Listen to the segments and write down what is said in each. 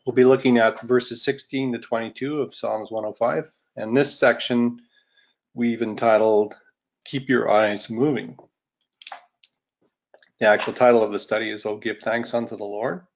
We'll be looking at verses 16 to 22 of Psalms 105. And this section we've entitled, Keep Your Eyes Moving. The actual title of the study is, Oh, Give Thanks Unto the Lord.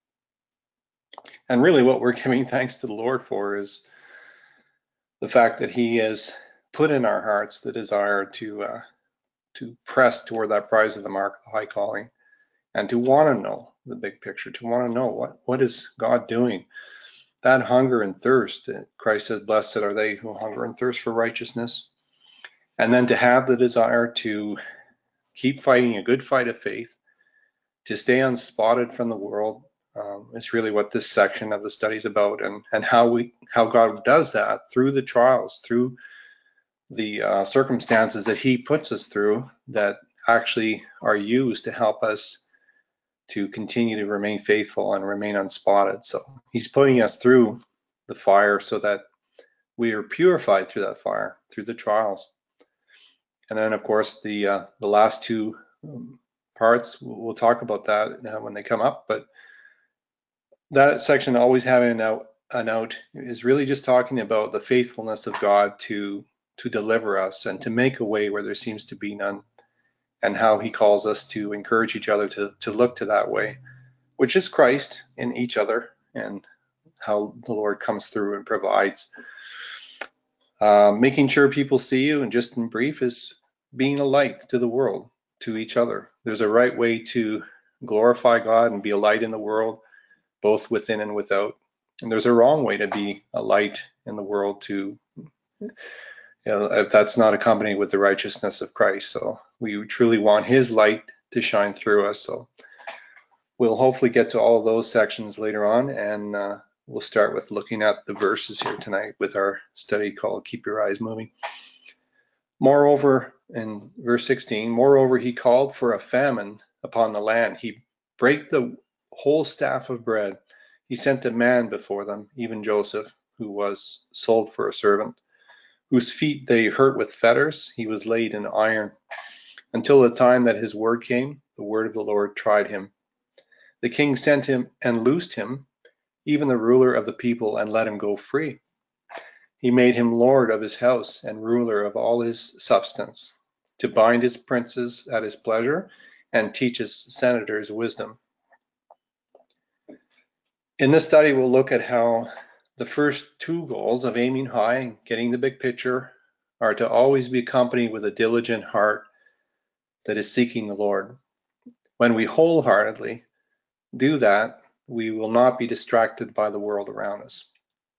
And really what we're giving thanks to the Lord for is the fact that he has put in our hearts the desire to press toward that prize of the mark of the high calling, and to want to know the big picture, to want to know what is God doing. That hunger and thirst, Christ says, blessed are they who hunger and thirst for righteousness. And then to have the desire to keep fighting a good fight of faith, to stay unspotted from the world, is really what this section of the study is about, and how God does that through the trials, through the circumstances that he puts us through that actually are used to help us to continue to remain faithful and remain unspotted. So he's putting us through the fire so that we are purified through that fire, through the trials. And then, of course, the last two parts, we'll talk about that when they come up. But that section, always having a note, is really just talking about the faithfulness of God to deliver us and to make a way where there seems to be none, and how he calls us to encourage each other to look to that way, which is Christ in each other, and how the Lord comes through and provides. Making sure people see you, and just in brief, is being a light to the world, to each other. There's a right way to glorify God and be a light in the world, both within and without. And there's a wrong way to be a light in the world if that's not accompanied with the righteousness of Christ. So we truly want his light to shine through us. So we'll hopefully get to all of those sections later on, and we'll start with looking at the verses here tonight with our study called Keep Your Eyes Moving. Moreover, in verse 16, moreover, he called for a famine upon the land. He brake the whole staff of bread. He sent a man before them, even Joseph, who was sold for a servant, whose feet they hurt with fetters. He was laid in iron, until the time that his word came. The word of the Lord tried him. The king sent him and loosed him, even the ruler of the people, and let him go free. He made him lord of his house and ruler of all his substance, to bind his princes at his pleasure and teach his senators wisdom. In this study, we'll look at how the first two goals of aiming high and getting the big picture are to always be accompanied with a diligent heart that is seeking the Lord. When we wholeheartedly do that, we will not be distracted by the world around us.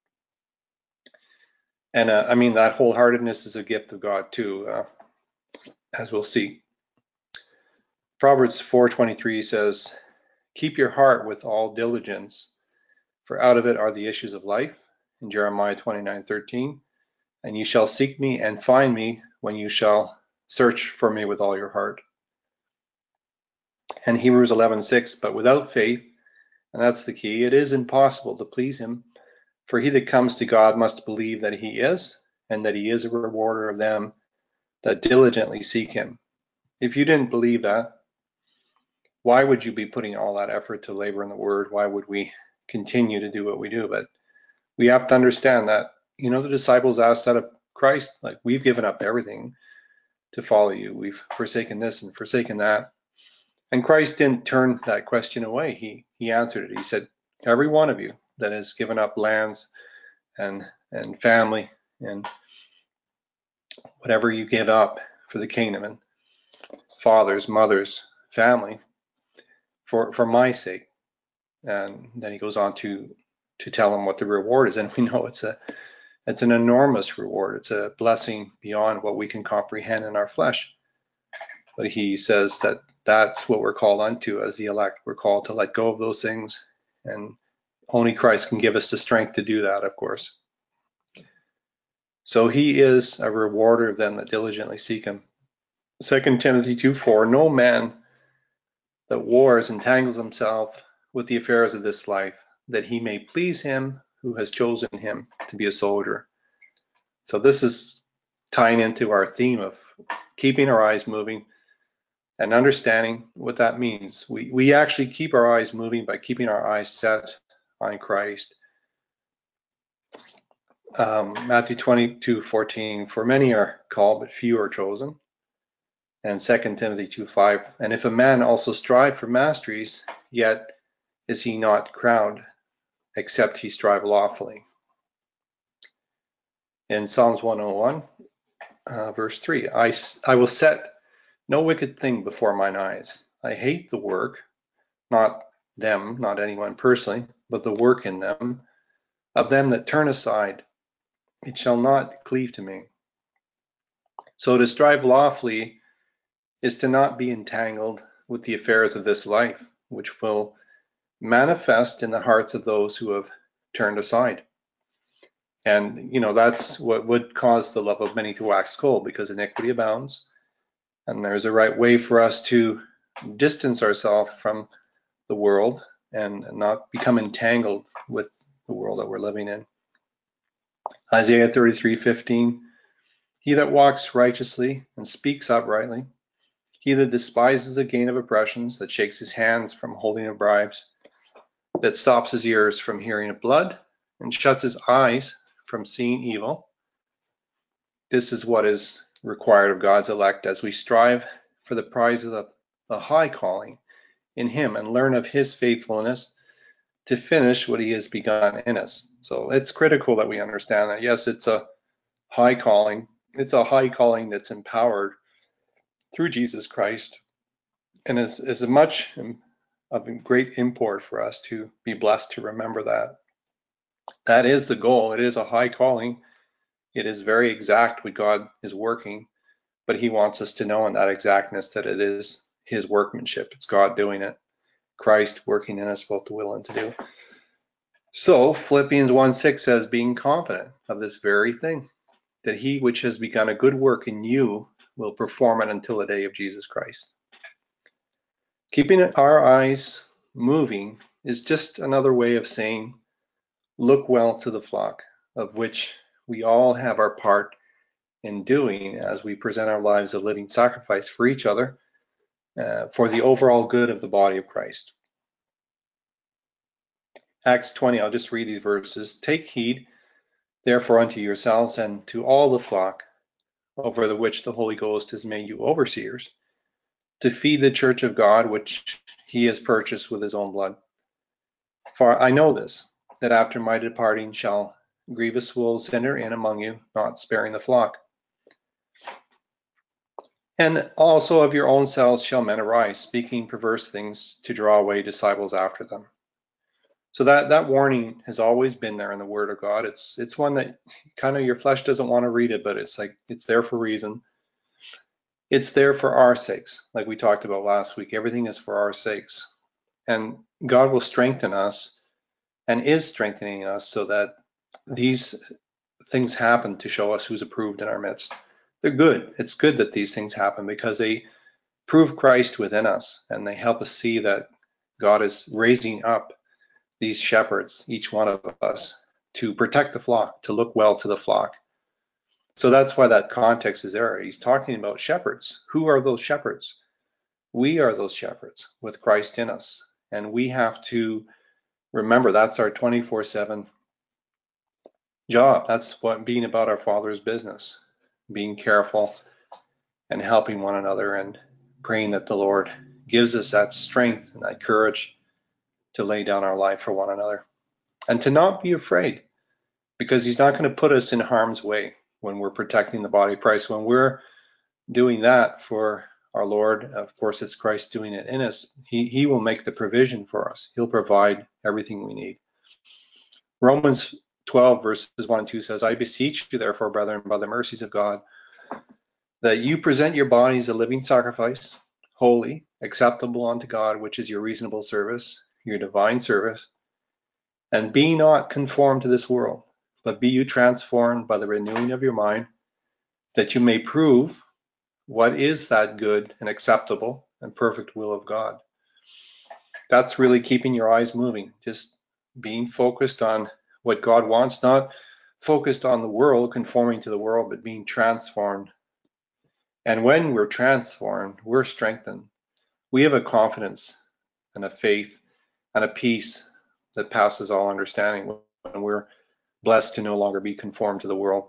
And I mean, that wholeheartedness is a gift of God too, as we'll see. Proverbs 4:23 says, keep your heart with all diligence, for out of it are the issues of life. In Jeremiah 29:13, and you shall seek me and find me when you shall search for me with all your heart. And Hebrews 11:6, but without faith, and that's the key, it is impossible to please him. For he that comes to God must believe that he is, and that he is a rewarder of them that diligently seek him. If you didn't believe that, why would you be putting all that effort to labor in the word? Why would we continue to do what we do? But we have to understand that, the disciples asked that of Christ, like, we've given up everything to follow you. We've forsaken this and forsaken that. And Christ didn't turn that question away. He answered it. He said, every one of you that has given up lands and family and whatever you give up for the kingdom, and fathers, mothers, family, for my sake. And then he goes on to tell them what the reward is. And we know it's an enormous reward. It's a blessing beyond what we can comprehend in our flesh. But he says that that's what we're called unto as the elect. We're called to let go of those things, and only Christ can give us the strength to do that, of course. So he is a rewarder of them that diligently seek him. 2 Timothy 2:4, no man that wars entangles himself with the affairs of this life, that he may please him who has chosen him to be a soldier. So this is tying into our theme of keeping our eyes moving and understanding what that means. We actually keep our eyes moving by keeping our eyes set on Christ. Matthew 22:14, for many are called, but few are chosen. And 2 Timothy 2:5, and if a man also strive for masteries, yet is he not crowned, except he strive lawfully. In Psalms 101, verse 3, I will set no wicked thing before mine eyes. I hate the work, not them, not anyone personally, but the work in them, of them that turn aside. It shall not cleave to me. So to strive lawfully is to not be entangled with the affairs of this life, which will manifest in the hearts of those who have turned aside. And, that's what would cause the love of many to wax cold, because iniquity abounds. And there's a right way for us to distance ourselves from the world and not become entangled with the world that we're living in. Isaiah 33:15, he that walks righteously and speaks uprightly, he that despises the gain of oppressions, that shakes his hands from holding of bribes, that stops his ears from hearing of blood, and shuts his eyes from seeing evil. This is what is required of God's elect as we strive for the prize of the high calling in him and learn of his faithfulness to finish what he has begun in us. So it's critical that we understand that, yes, it's a high calling. It's a high calling that's empowered through Jesus Christ, and is much of great import for us to be blessed to remember that. That is the goal. It is a high calling. It is very exact what God is working, but he wants us to know in that exactness that it is his workmanship. It's God doing it. Christ working in us both to will and to do. So Philippians 1:6 says, being confident of this very thing, that he which has begun a good work in you will perform it until the day of Jesus Christ. Keeping our eyes moving is just another way of saying, look well to the flock, of which we all have our part in doing as we present our lives a living sacrifice for each other, for the overall good of the body of Christ. Acts 20, I'll just read these verses. Take heed, therefore, unto yourselves and to all the flock, over the which the Holy Ghost has made you overseers, to feed the church of God, which he has purchased with his own blood. For I know this, that after my departing shall grievous wolves enter in among you, not sparing the flock. And also of your own selves shall men arise, speaking perverse things to draw away disciples after them. So that warning has always been there in the Word of God. It's one that kind of your flesh doesn't want to read it, but it's there for a reason. It's there for our sakes, like we talked about last week. Everything is for our sakes. And God will strengthen us and is strengthening us so that these things happen to show us who's approved in our midst. They're good. It's good that these things happen because they prove Christ within us and they help us see that God is raising up these shepherds, each one of us, to protect the flock, to look well to the flock. So that's why that context is there. He's talking about shepherds. Who are those shepherds? We are those shepherds with Christ in us. And we have to remember that's our 24/7 job. That's what being about our Father's business, being careful and helping one another and praying that the Lord gives us that strength and that courage to lay down our life for one another and to not be afraid, because he's not going to put us in harm's way when we're protecting the body of Christ. When we're doing that for our Lord, of course, it's Christ doing it in us. He will make the provision for us. He'll provide everything we need. Romans 12 verses 1 and 2 says, I beseech you therefore, brethren, by the mercies of God, that you present your bodies a living sacrifice, holy, acceptable unto God, which is your reasonable service, your divine service. And be not conformed to this world, but be you transformed by the renewing of your mind, that you may prove what is that good and acceptable and perfect will of God. That's really keeping your eyes moving, just being focused on what God wants, not focused on the world, conforming to the world, but being transformed. And when we're transformed, we're strengthened. We have a confidence and a faith and a peace that passes all understanding when we're blessed to no longer be conformed to the world.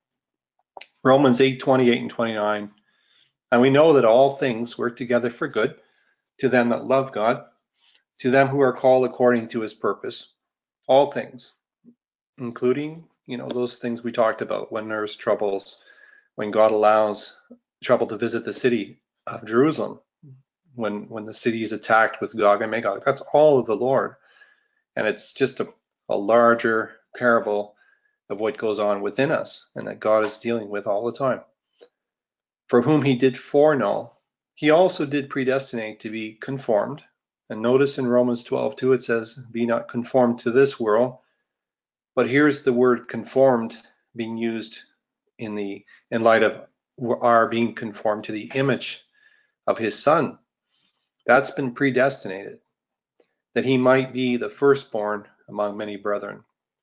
Romans 8:28 and 29. And we know that all things work together for good to them that love God, to them who are called according to his purpose. All things, including, those things we talked about, when there's troubles, when God allows trouble to visit the city of Jerusalem, when the city is attacked with Gog and Magog. That's all of the Lord. And it's just a larger parable of what goes on within us and that God is dealing with all the time. For whom he did foreknow, he also did predestinate to be conformed. And notice in Romans 12:2 it says, be not conformed to this world. But here's the word conformed being used in light of our being conformed to the image of his Son. That's been predestinated, that he might be the firstborn among many brethren.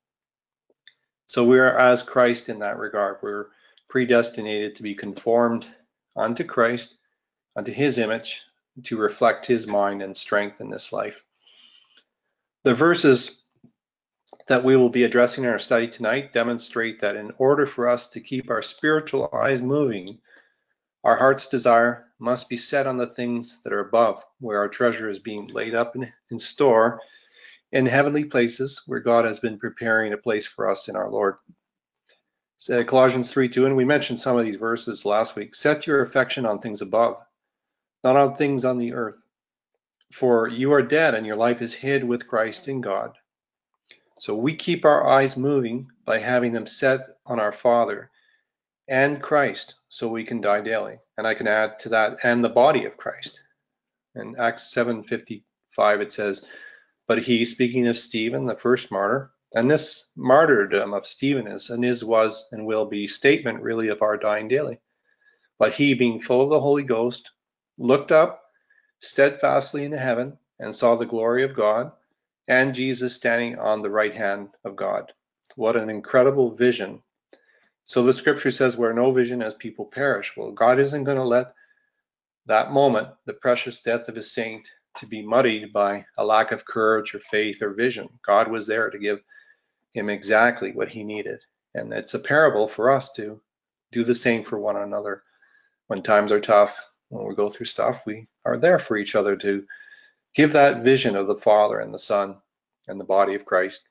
So we are as Christ in that regard. We're predestinated to be conformed unto Christ, unto his image, to reflect his mind and strength in this life. The verses that we will be addressing in our study tonight demonstrate that in order for us to keep our spiritual eyes moving, our heart's desire must be set on the things that are above, where our treasure is being laid up in store in heavenly places, where God has been preparing a place for us in our Lord. So Colossians 3:2, and we mentioned some of these verses last week. Set your affection on things above, not on things on the earth. For you are dead, and your life is hid with Christ in God. So we keep our eyes moving by having them set on our Father and Christ, so we can die daily. And I can add to that, and the body of Christ. In Acts 7:55 it says, but he, speaking of Stephen, the first martyr, and this martyrdom of Stephen was and will be statement really of our dying daily. But he, being full of the Holy Ghost, looked up steadfastly into heaven and saw the glory of God and Jesus standing on the right hand of God. What an incredible vision. So the scripture says, where no vision as people perish. Well, God isn't going to let that moment, the precious death of his saint, to be muddied by a lack of courage or faith or vision. God was there to give him exactly what he needed. And it's a parable for us to do the same for one another. When times are tough, when we go through stuff, we are there for each other to give that vision of the Father and the Son and the body of Christ.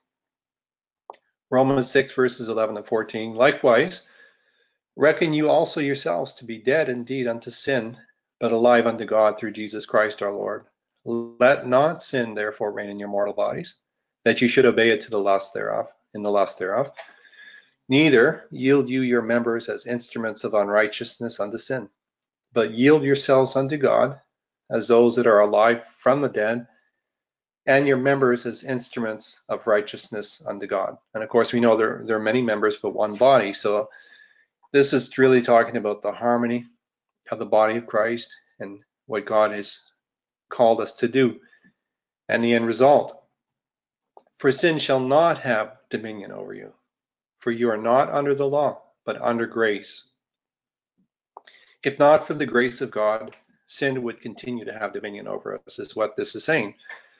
Romans 6 verses 11 and 14. Likewise, reckon you also yourselves to be dead indeed unto sin, but alive unto God through Jesus Christ our Lord. Let not sin therefore reign in your mortal bodies, that you should obey it to the lust thereof, in the lust thereof. Neither yield you your members as instruments of unrighteousness unto sin, but yield yourselves unto God as those that are alive from the dead, and your members as instruments of righteousness unto God. And of course, we know there are many members, but one body. So this is really talking about the harmony of the body of Christ and what God has called us to do, and the end result. For sin shall not have dominion over you, for you are not under the law, but under grace. If not for the grace of God, sin would continue to have dominion over us, is what this is saying.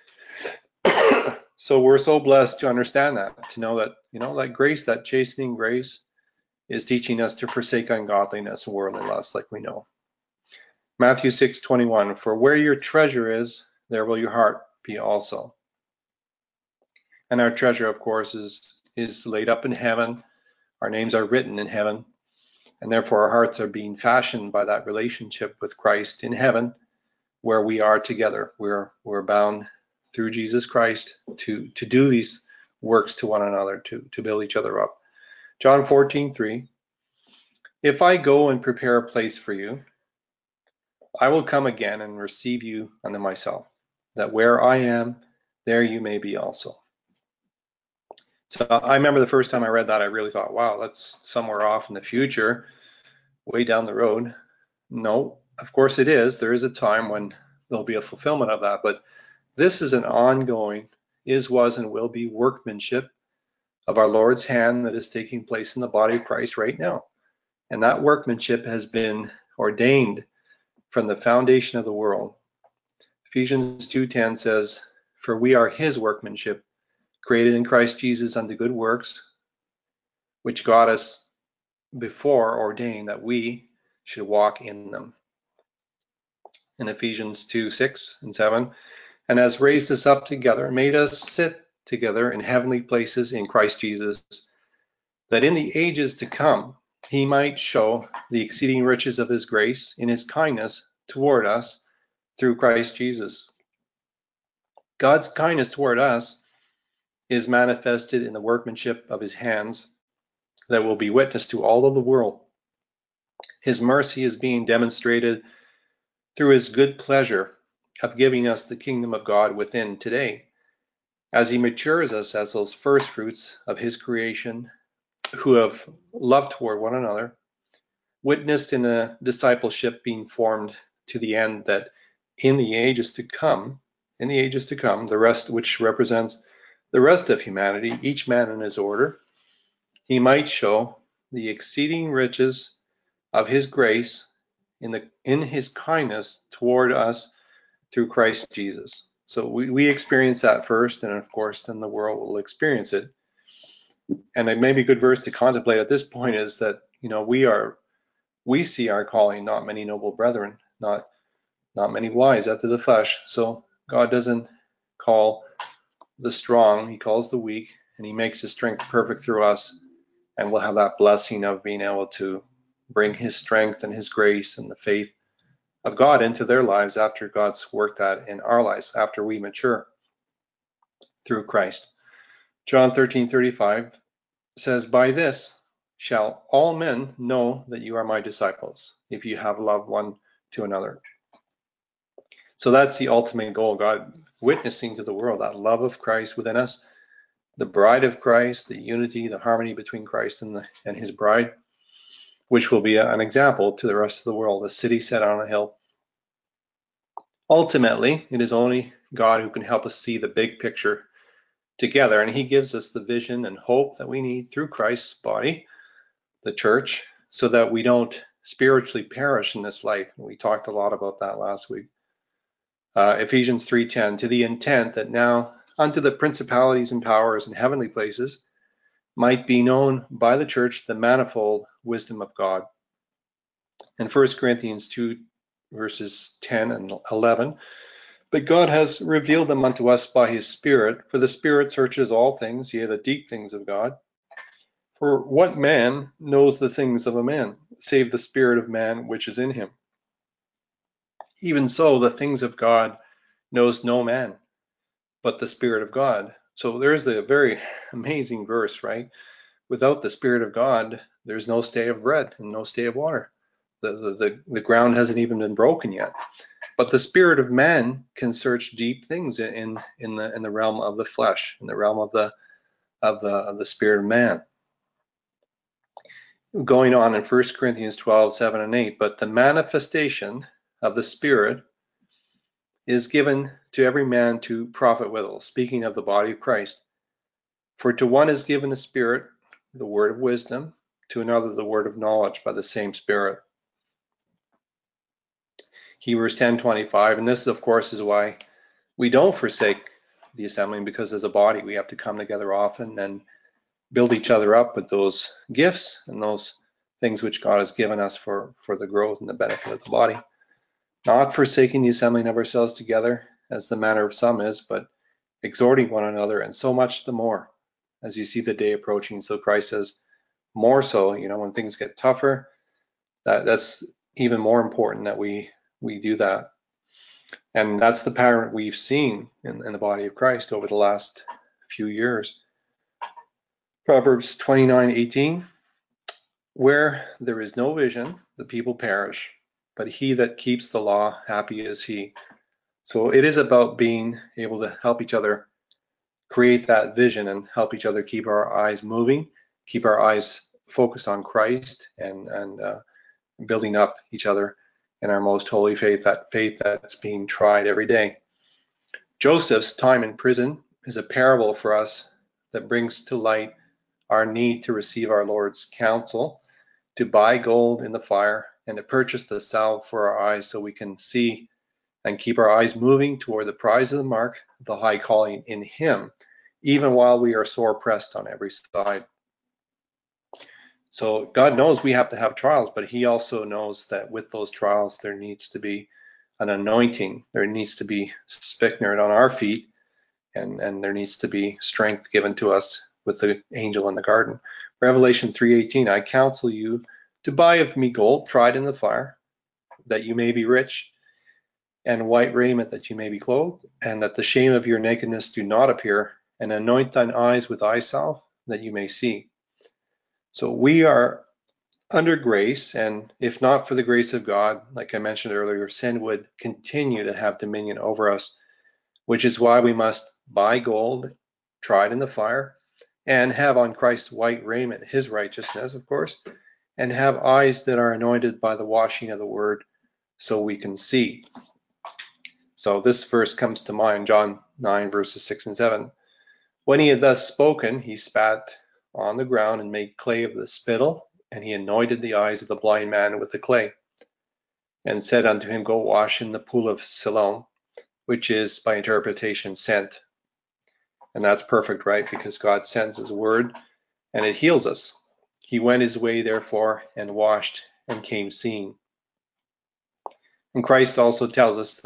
So we're so blessed to understand that, to know that, that grace, that chastening grace, is teaching us to forsake ungodliness and worldly lust, like we know. Matthew 6:21, for where your treasure is, there will your heart be also. And our treasure, of course, is laid up in heaven. Our names are written in heaven, and therefore our hearts are being fashioned by that relationship with Christ in heaven, where we are together. We're bound through Jesus Christ to do these works to one another, to build each other up. John 14:3, if I go and prepare a place for you, I will come again and receive you unto myself, that where I am, there you may be also. So I remember the first time I read that, I really thought, wow, that's somewhere off in the future, way down the road. No, of course it is. There is a time when there'll be a fulfillment of that, but this is an ongoing, was, and will be workmanship of our Lord's hand that is taking place in the body of Christ right now. And that workmanship has been ordained from the foundation of the world. Ephesians 2:10 says, for we are his workmanship, created in Christ Jesus unto good works, which God has before ordained that we should walk in them. In Ephesians 2:6 and 7, and has raised us up together, and made us sit together in heavenly places in Christ Jesus, that in the ages to come he might show the exceeding riches of his grace in his kindness toward us through Christ Jesus. God's kindness toward us is manifested in the workmanship of his hands that will be witnessed to all of the world. His mercy is being demonstrated through his good pleasure of giving us the kingdom of God within today, as he matures us as those first fruits of his creation who have loved toward one another, witnessed in a discipleship being formed to the end that in the ages to come, the rest, which represents the rest of humanity, each man in his order, he might show the exceeding riches of his grace in his kindness toward us through Christ Jesus. So we experience that first, and of course then the world will experience it. And it may be a good verse to contemplate at this point is that, we see our calling, not many noble brethren, not many wise after the flesh. So God doesn't call the strong, he calls the weak, and he makes his strength perfect through us. And we'll have that blessing of being able to bring his strength and his grace and the faith of God into their lives after God's worked that in our lives, after we mature through Christ. John 13:35 says, by this shall all men know that you are my disciples, if you have love one to another. So that's the ultimate goal, God witnessing to the world that love of Christ within us, the bride of Christ, the unity, the harmony between Christ and his bride, which will be an example to the rest of the world, a city set on a hill. Ultimately, it is only God who can help us see the big picture together, and he gives us the vision and hope that we need through Christ's body, the church, so that we don't spiritually perish in this life. We talked a lot about that last week. Ephesians 3:10, to the intent that now unto the principalities and powers in heavenly places might be known by the church the manifold wisdom of God. In 1 Corinthians 2 verses 10 and 11, but God has revealed them unto us by his Spirit, for the Spirit searches all things, yea, the deep things of God. For what man knows the things of a man, save the spirit of man which is in him? Even so, the things of God knows no man, but the Spirit of God. So there's a very amazing verse, right? Without the Spirit of God, there's no stay of bread and no stay of water. The ground hasn't even been broken yet. But the spirit of man can search deep things in the realm of the flesh, in the realm of the spirit of man. Going on in 1 Corinthians 12:7 and 8, but the manifestation of the Spirit is given to every man to profit withal, speaking of the body of Christ. For to one is given the Spirit, the word of wisdom, to another the word of knowledge by the same Spirit. Hebrews 10:25, and this, of course, is why we don't forsake the assembling, because as a body we have to come together often and build each other up with those gifts and those things which God has given us for the growth and the benefit of the body. Not forsaking the assembling of ourselves together, as the manner of some is, but exhorting one another, and so much the more as you see the day approaching. So Christ says, more so, when things get tougher, that's even more important that we do that. And that's the pattern we've seen in the body of Christ over the last few years. Proverbs 29:18, where there is no vision, the people perish, but he that keeps the law, happy is he. So it is about being able to help each other create that vision and help each other keep our eyes moving, keep our eyes focused on Christ, and building up each other in our most holy faith, that faith that's being tried every day. Joseph's time in prison is a parable for us that brings to light our need to receive our Lord's counsel, to buy gold in the fire, and to purchase the salve for our eyes so we can see and keep our eyes moving toward the prize of the mark, the high calling in him, even while we are sore pressed on every side. So God knows we have to have trials, but he also knows that with those trials, there needs to be an anointing. There needs to be spikenard on our feet, and there needs to be strength given to us with the angel in the garden. Revelation 3:18, I counsel you to buy of me gold tried in the fire, that you may be rich, and white raiment that you may be clothed, and that the shame of your nakedness do not appear, and anoint thine eyes with eye salve, that you may see. So we are under grace, and if not for the grace of God, like I mentioned earlier, sin would continue to have dominion over us, which is why we must buy gold tried in the fire, and have on Christ's white raiment, his righteousness, of course, and have eyes that are anointed by the washing of the word so we can see. So this verse comes to mind, John 9, verses 6 and 7. When he had thus spoken, he spat on the ground and made clay of the spittle, and he anointed the eyes of the blind man with the clay, and said unto him, Go wash in the pool of Siloam, which is by interpretation sent. And that's perfect, right? Because God sends his word and it heals us. He went his way, therefore, and washed and came seeing. And Christ also tells us,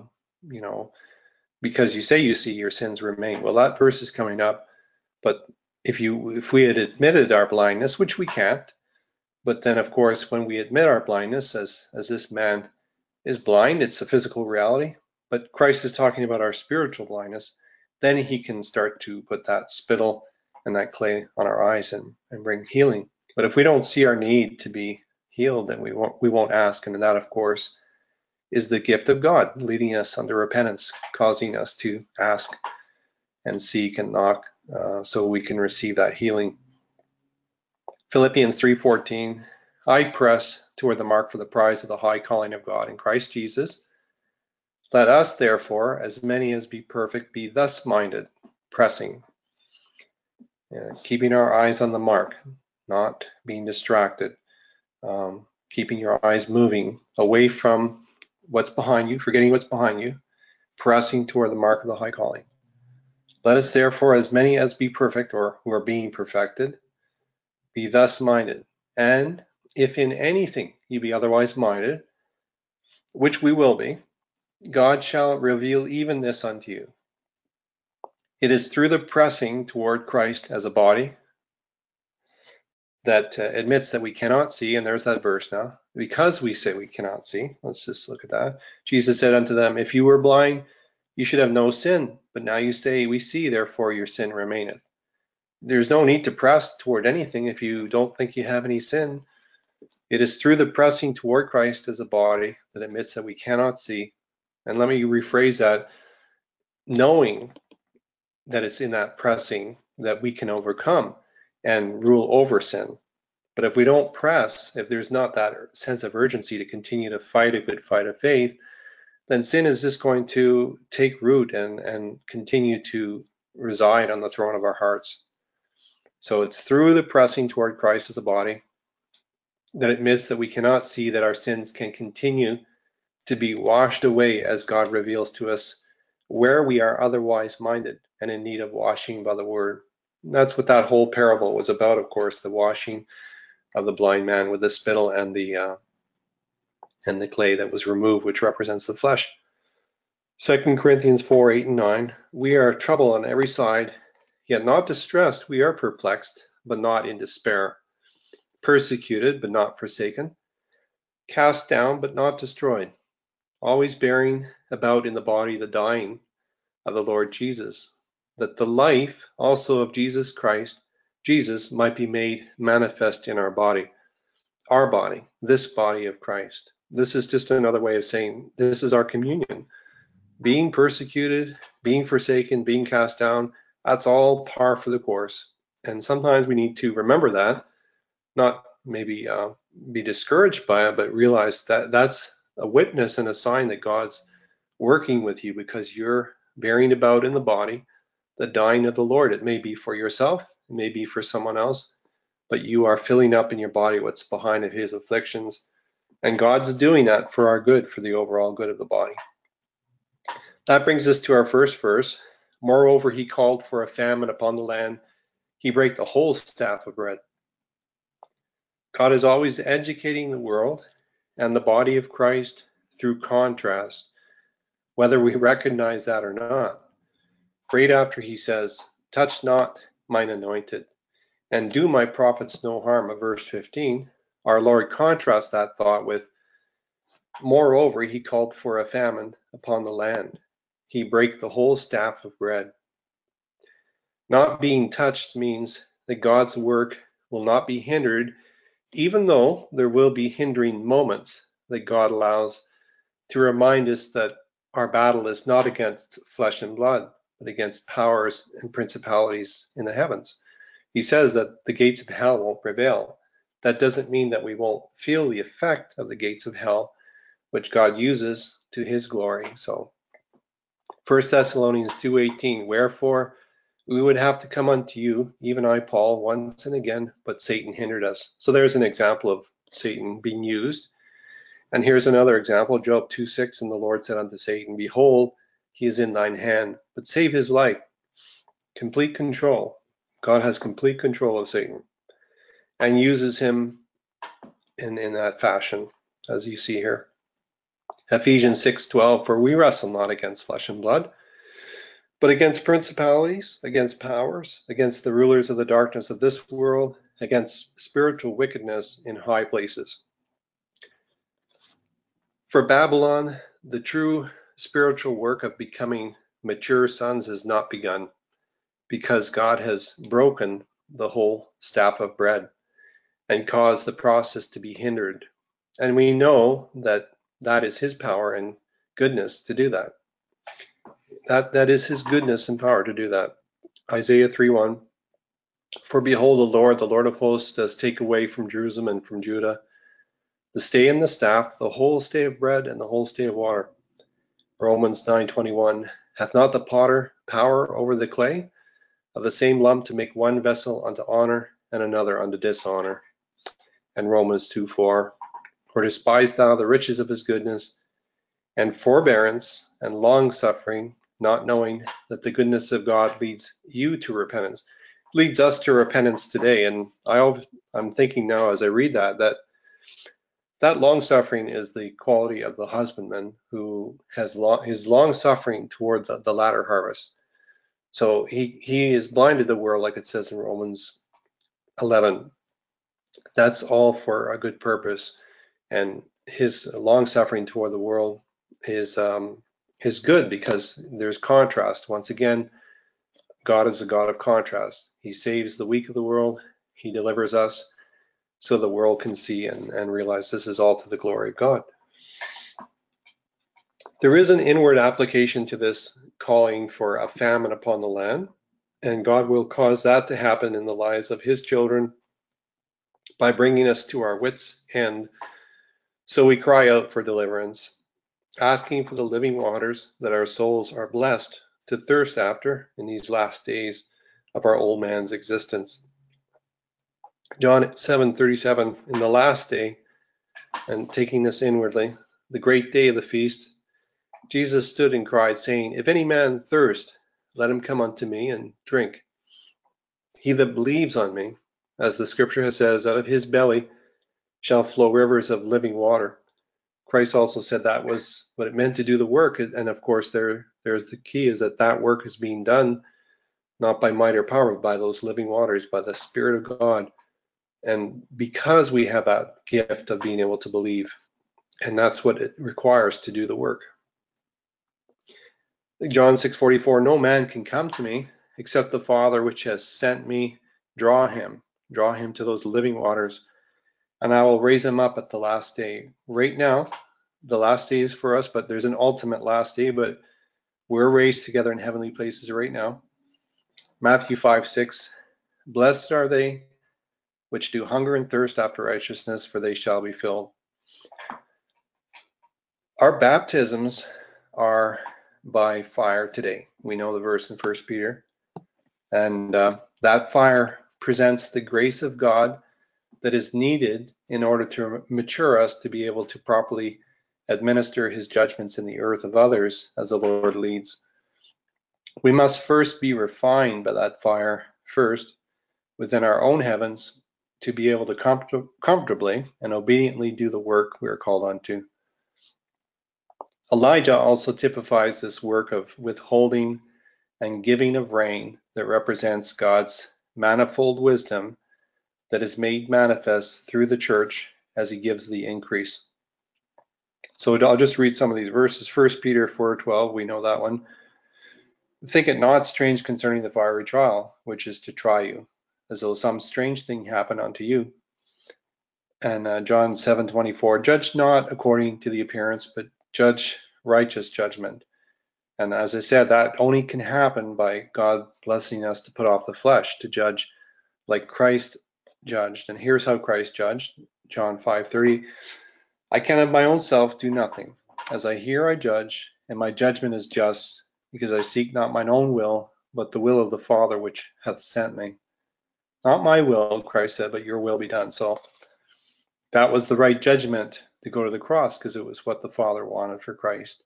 because you say you see, your sins remain. Well, that verse is coming up, but if we had admitted our blindness, which we can't, but then of course when we admit our blindness, as this man is blind, it's a physical reality, but Christ is talking about our spiritual blindness, then he can start to put that spittle and that clay on our eyes and bring healing. But if we don't see our need to be healed, then we won't ask, and that of course is the gift of God, leading us unto repentance, causing us to ask and seek and knock, so we can receive that healing. Philippians 3:14, I press toward the mark for the prize of the high calling of God in Christ Jesus. Let us, therefore, as many as be perfect, be thus minded, pressing, keeping our eyes on the mark, not being distracted, keeping your eyes moving away from what's behind you, forgetting what's behind you, pressing toward the mark of the high calling. Let us therefore, as many as be perfect, or who are being perfected, be thus minded. And if in anything ye be otherwise minded, which we will be, God shall reveal even this unto you. It is through the pressing toward Christ as a body that admits that we cannot see, and there's that verse now, because we say we cannot see. Let's just look at that. Jesus said unto them, if you were blind, you should have no sin, but now you say we see, therefore your sin remaineth. There's no need to press toward anything if you don't think you have any sin. It is through the pressing toward Christ as a body that admits that we cannot see. And let me rephrase that, knowing that it's in that pressing that we can overcome and rule over sin. But if we don't press, if there's not that sense of urgency to continue to fight a good fight of faith, then sin is just going to take root and continue to reside on the throne of our hearts. So it's through the pressing toward Christ as a body that admits that we cannot see, that our sins can continue to be washed away as God reveals to us where we are otherwise minded and in need of washing by the word. And that's what that whole parable was about, of course, the washing of the blind man with the spittle and the clay that was removed, which represents the flesh. 2 Corinthians 4:8 and 9, we are troubled on every side, yet not distressed. We are perplexed, but not in despair. Persecuted, but not forsaken. Cast down, but not destroyed. Always bearing about in the body the dying of the Lord Jesus, that the life also of Jesus Christ, Jesus, might be made manifest in our body, this body of Christ. This is just another way of saying this is our communion. Being persecuted, being forsaken, being cast down, that's all par for the course. And sometimes we need to remember that, not maybe be discouraged by it, but realize that that's a witness and a sign that God's working with you, because you're bearing about in the body the dying of the Lord. It may be for yourself, it may be for someone else, but you are filling up in your body what's behind of his afflictions. And God's doing that for our good, for the overall good of the body. That brings us to our first verse, Moreover, he called for a famine upon the land. He brake the whole staff of bread. God is always educating the world and the body of Christ through contrast, whether we recognize that or not. Right after he says, touch not mine anointed, and do my prophets no harm, at verse 15, our Lord contrasts that thought with, moreover, he called for a famine upon the land. He brake the whole staff of bread. Not being touched means that God's work will not be hindered, even though there will be hindering moments that God allows to remind us that our battle is not against flesh and blood, but against powers and principalities in the heavens. He says that the gates of hell won't prevail. That doesn't mean that we won't feel the effect of the gates of hell, which God uses to his glory. So 1 Thessalonians 2:18, wherefore we would have to come unto you, even I, Paul, once and again, but Satan hindered us. So there's an example of Satan being used. And here's another example, Job 2:6, and the Lord said unto Satan, behold, he is in thine hand, but save his life. Complete control. God has complete control of Satan and uses him in that fashion, as you see here. Ephesians 6:12, for we wrestle not against flesh and blood, but against principalities, against powers, against the rulers of the darkness of this world, against spiritual wickedness in high places. For Babylon, the true spiritual work of becoming mature sons has not begun, because God has broken the whole staff of bread and caused the process to be hindered. And we know that that is his power and goodness to do that. That is his goodness and power to do that. Isaiah 3:1, for behold, the Lord of hosts, does take away from Jerusalem and from Judah the stay and the staff, the whole stay of bread and the whole stay of water. Romans 9:21, hath not the potter power over the clay of the same lump to make one vessel unto honor and another unto dishonor? And Romans 2:4, for despise thou the riches of his goodness and forbearance and long suffering, not knowing that the goodness of God leads you to repentance, leads us to repentance today. And I'm thinking now as I read that long suffering is the quality of the husbandman who has his long suffering toward the latter harvest. So he is blinded the world, like it says in Romans 11. That's all for a good purpose, and his long suffering toward the world is good because there's contrast. Once again, God is a God of contrast. He saves the weak of the world. He delivers us so the world can see and realize this is all to the glory of God. There is an inward application to this calling for a famine upon the land, and God will cause that to happen in the lives of his children by bringing us to our wits' end. So we cry out for deliverance, asking for the living waters that our souls are blessed to thirst after in these last days of our old man's existence. John 7:37, in the last day, and taking this inwardly, the great day of the feast, Jesus stood and cried, saying, if any man thirst, let him come unto me and drink. He that believes on me, as the scripture says, out of his belly shall flow rivers of living water. Christ also said that was what it meant to do the work. And of course, there's the key is that work is being done not by might or power, but by those living waters, by the Spirit of God. And because we have that gift of being able to believe, and that's what it requires to do the work. John 6:44, no man can come to me except the Father which has sent me draw him to those living waters, and I will raise him up at the last day. Right now, the last day is for us, but there's an ultimate last day, but we're raised together in heavenly places right now. Matthew 5:6, blessed are they which do hunger and thirst after righteousness, for they shall be filled. Our baptisms are by fire today. We know the verse in 1 Peter. And that fire presents the grace of God that is needed in order to mature us to be able to properly administer his judgments in the earth of others as the Lord leads. We must first be refined by that fire first within our own heavens to be able to comfortably and obediently do the work we are called unto. Elijah also typifies this work of withholding and giving of rain that represents God's manifold wisdom that is made manifest through the church as he gives the increase. So I'll just read some of these verses. 1 Peter 4:12, we know that one. Think it not strange concerning the fiery trial, which is to try you, as though some strange thing happened unto you. And John 7:24, judge not according to the appearance, but judge righteous judgment. And as I said, that only can happen by God blessing us to put off the flesh, to judge like Christ judged. And here's how Christ judged. John 5:30, I can of my own self do nothing. As I hear, I judge, and my judgment is just, because I seek not mine own will, but the will of the Father which hath sent me. Not my will, Christ said, but your will be done. So that was the right judgment to go to the cross, because it was what the Father wanted for Christ.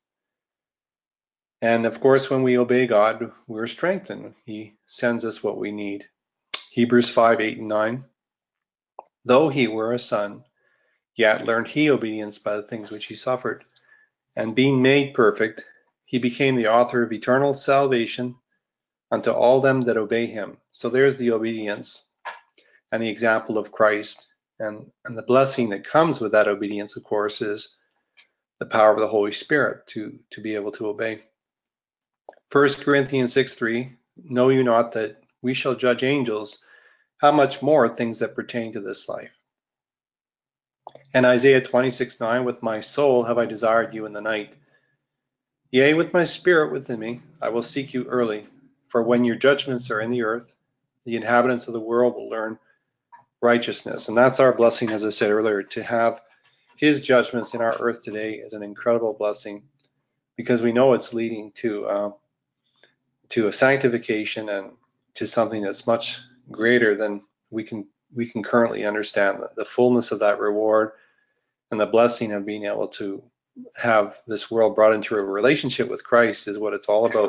And of course, when we obey God, we're strengthened. He sends us what we need. Hebrews 5:8-9. Though he were a son, yet learned he obedience by the things which he suffered. And being made perfect, he became the author of eternal salvation unto all them that obey him. So there's the obedience and the example of Christ. And the blessing that comes with that obedience, of course, is the power of the Holy Spirit to be able to obey. 1 Corinthians 6:3, know you not that we shall judge angels, how much more things that pertain to this life. And Isaiah 26:9, with my soul have I desired you in the night. Yea, with my spirit within me, I will seek you early. For when your judgments are in the earth, the inhabitants of the world will learn righteousness. And that's our blessing, as I said earlier, to have his judgments in our earth today is an incredible blessing, because we know it's leading to a sanctification and to something that's much greater than we can currently understand. The fullness of that reward and the blessing of being able to have this world brought into a relationship with Christ is what it's all about.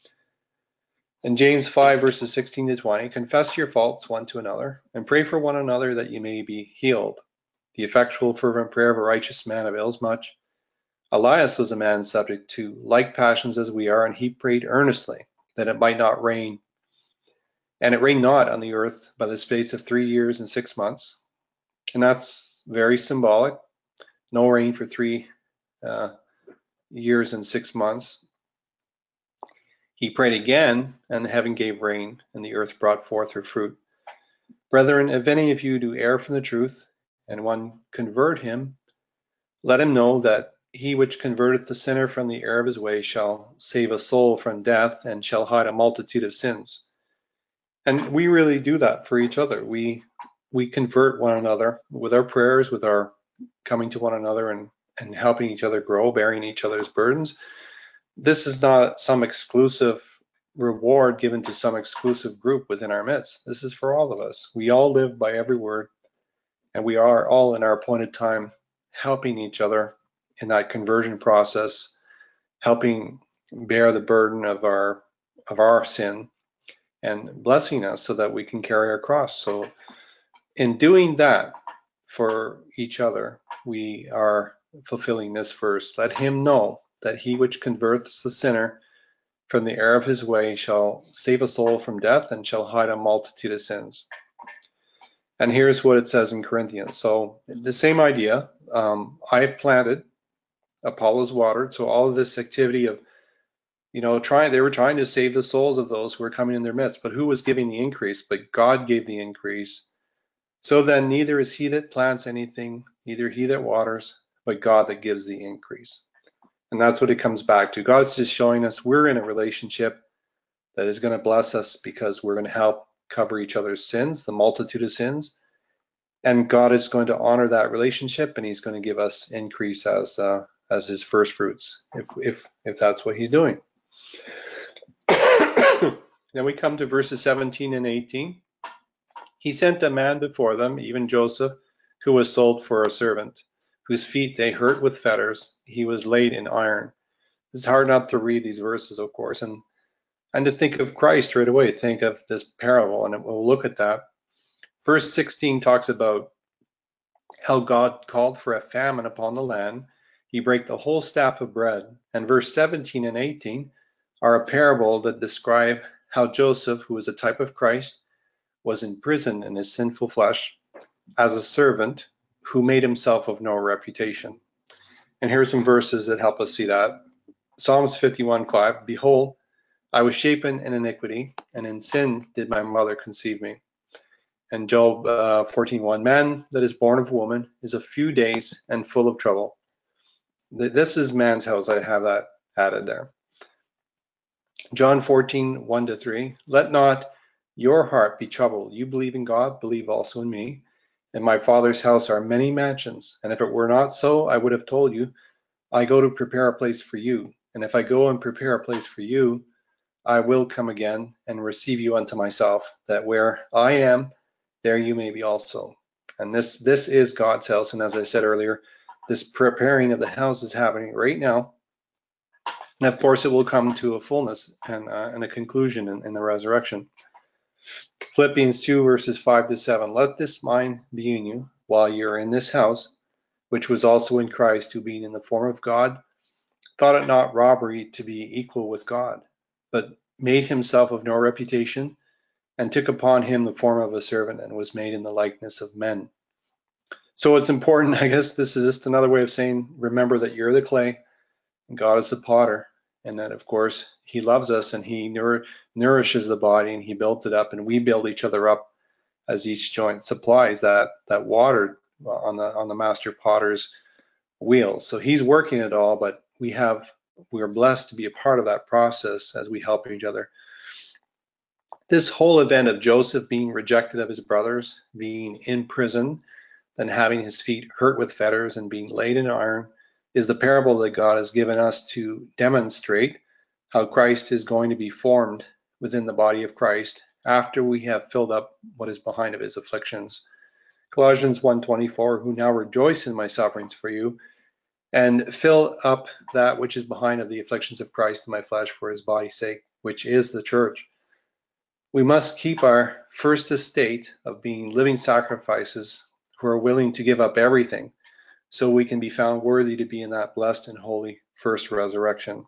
In James 5 verses 16-20, confess your faults one to another and pray for one another that you may be healed. The effectual fervent prayer of a righteous man avails much. Elias was a man subject to like passions as we are, and he prayed earnestly that it might not rain. And it rained not on the earth by the space of 3 years and 6 months. And that's very symbolic. No rain for 3 years and 6 months. He prayed again, and heaven gave rain, and the earth brought forth her fruit. Brethren, if any of you do err from the truth, and one convert him, let him know that he which converteth the sinner from the error of his way shall save a soul from death, and shall hide a multitude of sins. And we really do that for each other. We convert one another with our prayers, with our coming to one another and helping each other grow, bearing each other's burdens. This is not some exclusive reward given to some exclusive group within our midst. This is for all of us. We all live by every word, and we are all in our appointed time helping each other in that conversion process, helping bear the burden of our sin and blessing us so that we can carry our cross. So in doing that for each other, we are fulfilling this verse. Let him know that he which converts the sinner from the error of his way shall save a soul from death and shall hide a multitude of sins. And here's what it says in Corinthians. So the same idea, I've planted, Apollos watered. So all of this activity of, they were trying to save the souls of those who were coming in their midst. But who was giving the increase? But God gave the increase. So then neither is he that plants anything, neither he that waters, but God that gives the increase. And that's what it comes back to. God's just showing us we're in a relationship that is going to bless us because we're going to help cover each other's sins, the multitude of sins. And God is going to honor that relationship, and he's going to give us increase as his first fruits, if that's what he's doing. Then we come to verses 17 and 18. He sent a man before them, even Joseph, who was sold for a servant, whose feet they hurt with fetters. He was laid in iron. It's hard not to read these verses, of course. And and to think of Christ right away. Think of this parable, and we'll look at that. Verse 16 talks about how God called for a famine upon the land. He brake the whole staff of bread. And verse 17 and 18 are a parable that describe how Joseph, who is a type of Christ, was in prison in his sinful flesh as a servant who made himself of no reputation. And here are some verses that help us see that. Psalms 51:5, behold, I was shapen in iniquity, and in sin did my mother conceive me. And Job 14:1, man that is born of woman is a few days and full of trouble. This is man's house. I have that added there. John 14:1-3, let not your heart be troubled. You believe in God, believe also in me. In my Father's house are many mansions, and if it were not so, I would have told you, I go to prepare a place for you. And if I go and prepare a place for you, I will come again and receive you unto myself, that where I am, there you may be also. And this is God's house. And as I said earlier, this preparing of the house is happening right now. And of course, it will come to a fullness and a conclusion in the resurrection. Philippians 2, verses 5-7. Let this mind be in you while you're in this house, which was also in Christ, who being in the form of God, thought it not robbery to be equal with God, but made himself of no reputation, and took upon him the form of a servant, and was made in the likeness of men. So it's important, I guess this is just another way of saying, remember that you're the clay, and God is the potter, and that, of course, he loves us, and he nourishes the body, and he builds it up, and we build each other up as each joint supplies that water on the master potter's wheel. So he's working it all, but we're blessed to be a part of that process as we help each other. This whole event of Joseph being rejected of his brothers, being in prison, then having his feet hurt with fetters and being laid in iron, is the parable that God has given us to demonstrate how Christ is going to be formed within the body of Christ after we have filled up what is behind of his afflictions. Colossians 1:24, who now rejoice in my sufferings for you, and fill up that which is behind of the afflictions of Christ in my flesh for his body's sake, which is the church. We must keep our first estate of being living sacrifices who are willing to give up everything so we can be found worthy to be in that blessed and holy first resurrection.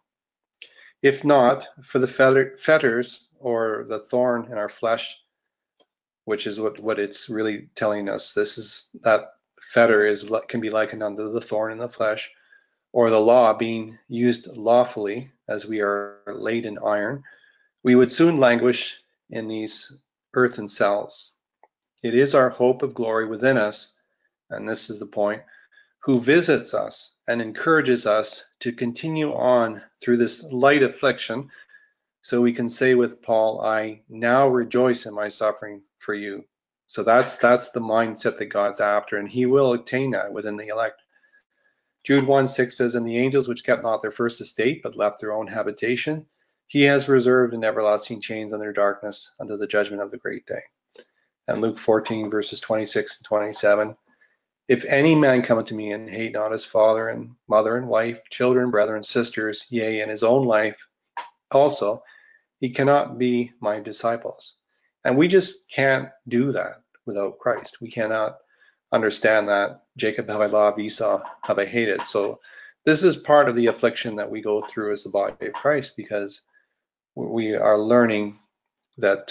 If not, for the fetters or the thorn in our flesh, which is what it's really telling us, this is that fetter can be likened unto the thorn in the flesh, or the law being used lawfully as we are laid in iron, we would soon languish in these earthen cells. It is our hope of glory within us, and this is the point, who visits us and encourages us to continue on through this light affliction, so we can say with Paul, I now rejoice in my suffering for you. So that's the mindset that God's after, and he will attain that within the elect. Jude 1:6 says, and the angels which kept not their first estate, but left their own habitation, he has reserved in everlasting chains under darkness unto the judgment of the great day. And Luke 14, verses 26 and 27, if any man come unto me and hate not his father and mother and wife, children, brethren, sisters, yea, and his own life also, he cannot be my disciples. And we just can't do that without Christ. We cannot understand that. Jacob have I loved, Esau have I hated. So this is part of the affliction that we go through as the body of Christ, because we are learning that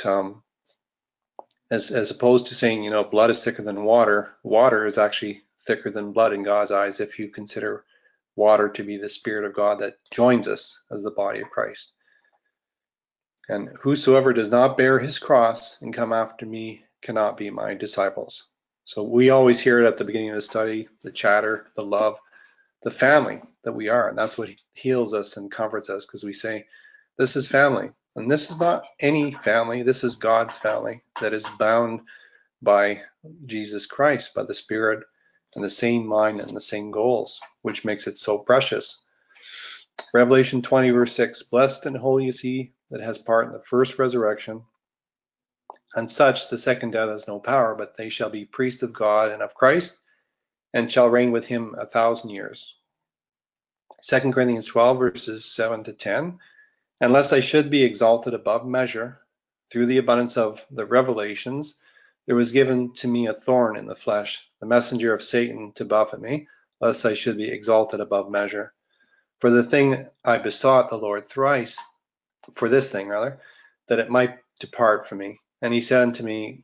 as opposed to saying, blood is thicker than water, water is actually thicker than blood in God's eyes if you consider water to be the Spirit of God that joins us as the body of Christ. And whosoever does not bear his cross and come after me cannot be my disciples. So we always hear it at the beginning of the study, the chatter, the love, the family that we are. And that's what heals us and comforts us, because we say, this is family. And this is not any family. This is God's family that is bound by Jesus Christ, by the Spirit, and the same mind and the same goals, which makes it so precious. Revelation 20, verse 6, blessed and holy is he that has part in the first resurrection. And such the second death has no power, but they shall be priests of God and of Christ, and shall reign with him 1,000 years. 2 Corinthians 12, verses 7-10, Unless I should be exalted above measure through the abundance of the revelations, there was given to me a thorn in the flesh, the messenger of Satan to buffet me, lest I should be exalted above measure. For the thing I besought the Lord thrice, for this thing rather, that it might depart from me. And he said unto me,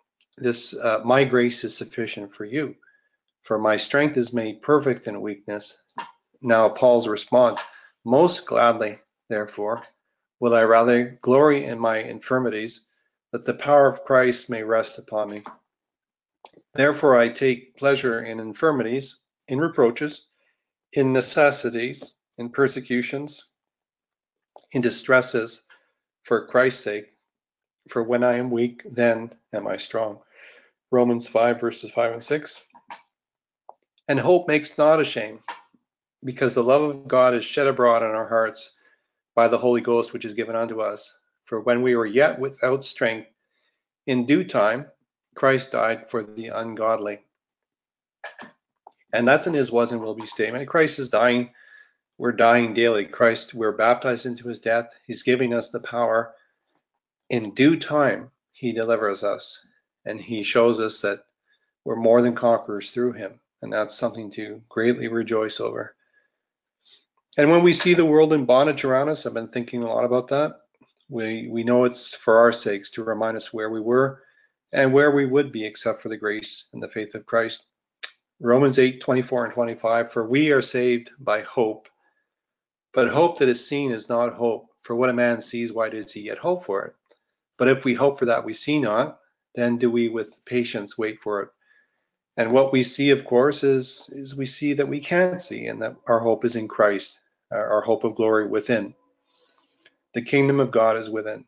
my grace is sufficient for you, for my strength is made perfect in weakness. Now Paul's response, most gladly, therefore, will I rather glory in my infirmities, that the power of Christ may rest upon me. Therefore I take pleasure in infirmities, in reproaches, in necessities, in persecutions, in distresses, for Christ's sake. For when I am weak, then am I strong. Romans 5, verses 5 and 6. And hope makes not ashamed, because the love of God is shed abroad in our hearts by the Holy Ghost, which is given unto us. For when we were yet without strength, in due time, Christ died for the ungodly. And that's an is, was, and will be statement. Christ is dying. We're dying daily. Christ, we're baptized into his death. He's giving us the power. In due time, he delivers us. And he shows us that we're more than conquerors through him. And that's something to greatly rejoice over. And when we see the world in bondage around us, I've been thinking a lot about that. We know it's for our sakes to remind us where we were and where we would be except for the grace and the faith of Christ. Romans 8, 24 and 25, for we are saved by hope. But hope that is seen is not hope. For what a man sees, why does he yet hope for it? But if we hope for that we see not, then do we with patience wait for it. And what we see, of course, is we see that we can't see, and that our hope is in Christ, our hope of glory within. The kingdom of God is within.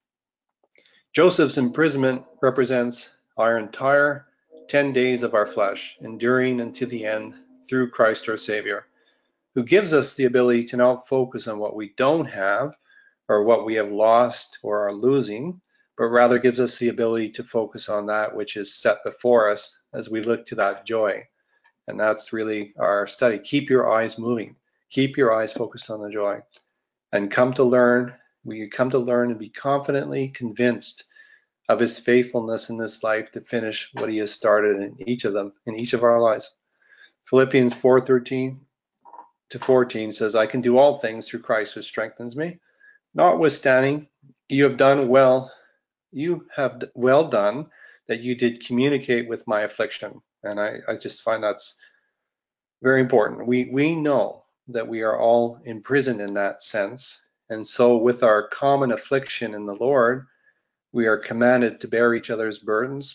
Joseph's imprisonment represents our entire 10 days of our flesh, enduring unto the end through Christ our Savior, who gives us the ability to not focus on what we don't have or what we have lost or are losing, but rather gives us the ability to focus on that which is set before us as we look to that joy. And that's really our study. Keep your eyes moving. Keep your eyes focused on the joy. And come to learn, we come to learn and be confidently convinced of his faithfulness in this life to finish what he has started in each of them, in each of our lives. Philippians 4:13 to 14 says, I can do all things through Christ who strengthens me. Notwithstanding, you have well done that you did communicate with my affliction. And I just find that's very important. We know that we are all imprisoned in that sense. And so with our common affliction in the Lord, we are commanded to bear each other's burden,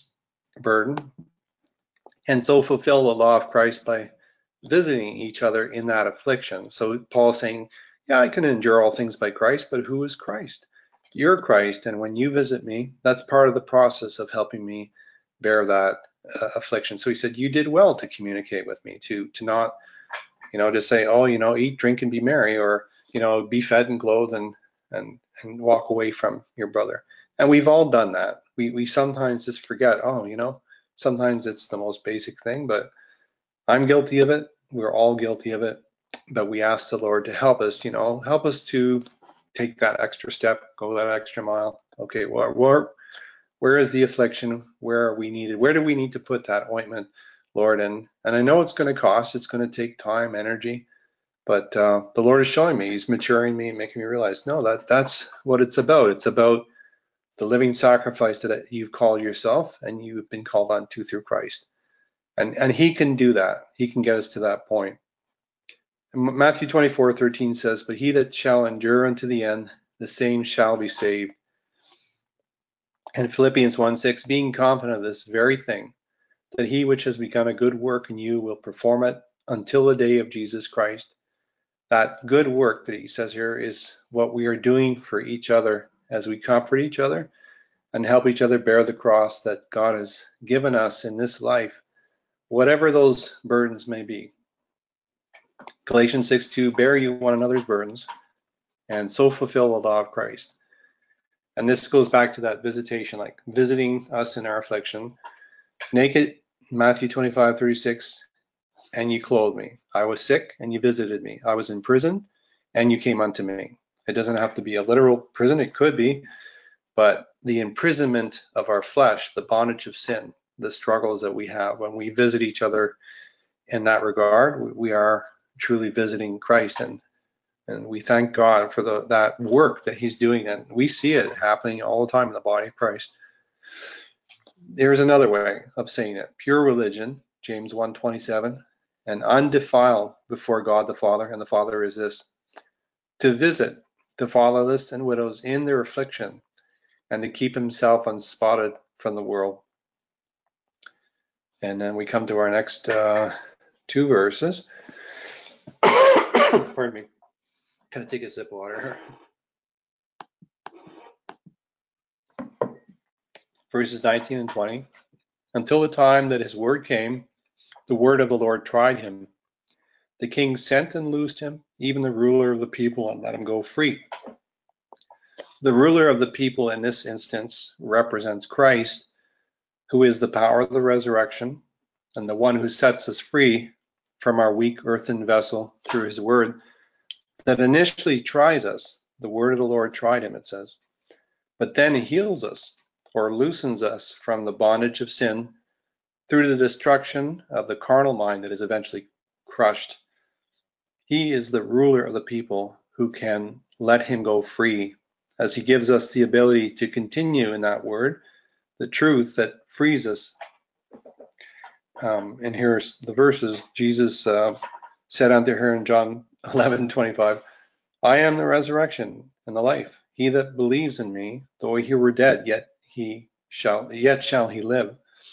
and so fulfill the law of Christ by visiting each other in that affliction. So Paul's saying, yeah, I can endure all things by Christ, but who is Christ? You're Christ, and when you visit me, that's part of the process of helping me bear that affliction. So he said, you did well to communicate with me, to not, just say, oh, eat, drink, and be merry, or, be fed and clothed and walk away from your brother. And we've all done that. We sometimes just forget, sometimes it's the most basic thing, but I'm guilty of it. We're all guilty of it. But we ask the Lord to help us, help us to take that extra step, go that extra mile. Okay, where is the affliction? Where are we needed? Where do we need to put that ointment, Lord? And I know it's going to cost. It's going to take time, energy. But the Lord is showing me. He's maturing me, making me realize, no, that's what it's about. It's about the living sacrifice that you've called yourself and you've been called unto through Christ. And he can do that. He can get us to that point. And Matthew 24:13 says, but he that shall endure unto the end, the same shall be saved. And Philippians 1:6, being confident of this very thing, that he which has begun a good work in you will perform it until the day of Jesus Christ. That good work that he says here is what we are doing for each other as we comfort each other and help each other bear the cross that God has given us in this life, whatever those burdens may be. Galatians 6:2, bear you one another's burdens and so fulfill the law of Christ. And this goes back to that visitation, like visiting us in our affliction. Naked, Matthew 25:36, and you clothed me. I was sick and you visited me. I was in prison and you came unto me. It doesn't have to be a literal prison. It could be, but the imprisonment of our flesh, the bondage of sin, the struggles that we have when we visit each other in that regard, we are truly visiting Christ, and we thank God for that work that he's doing, and we see it happening all the time in the body of Christ. There's another way of saying it. Pure religion, James 1:27, and undefiled before God the Father, and the Father is this: to visit the fatherless and widows in their affliction, and to keep himself unspotted from the world. And then we come to our next two verses. Pardon me. Kind of take a sip of water. Verses 19 and 20. Until the time that his word came, the word of the Lord tried him. The king sent and loosed him, even the ruler of the people, and let him go free. The ruler of the people in this instance represents Christ, who is the power of the resurrection, and the one who sets us free from our weak earthen vessel through his word that initially tries us. The word of the Lord tried him, it says, but then he heals us or loosens us from the bondage of sin through the destruction of the carnal mind that is eventually crushed. He is the ruler of the people who can let him go free, as he gives us the ability to continue in that word, the truth that frees us. And here's the verses. Jesus said unto her in John 11:25, I am the resurrection and the life. He that believes in me, though he were dead, yet shall he live.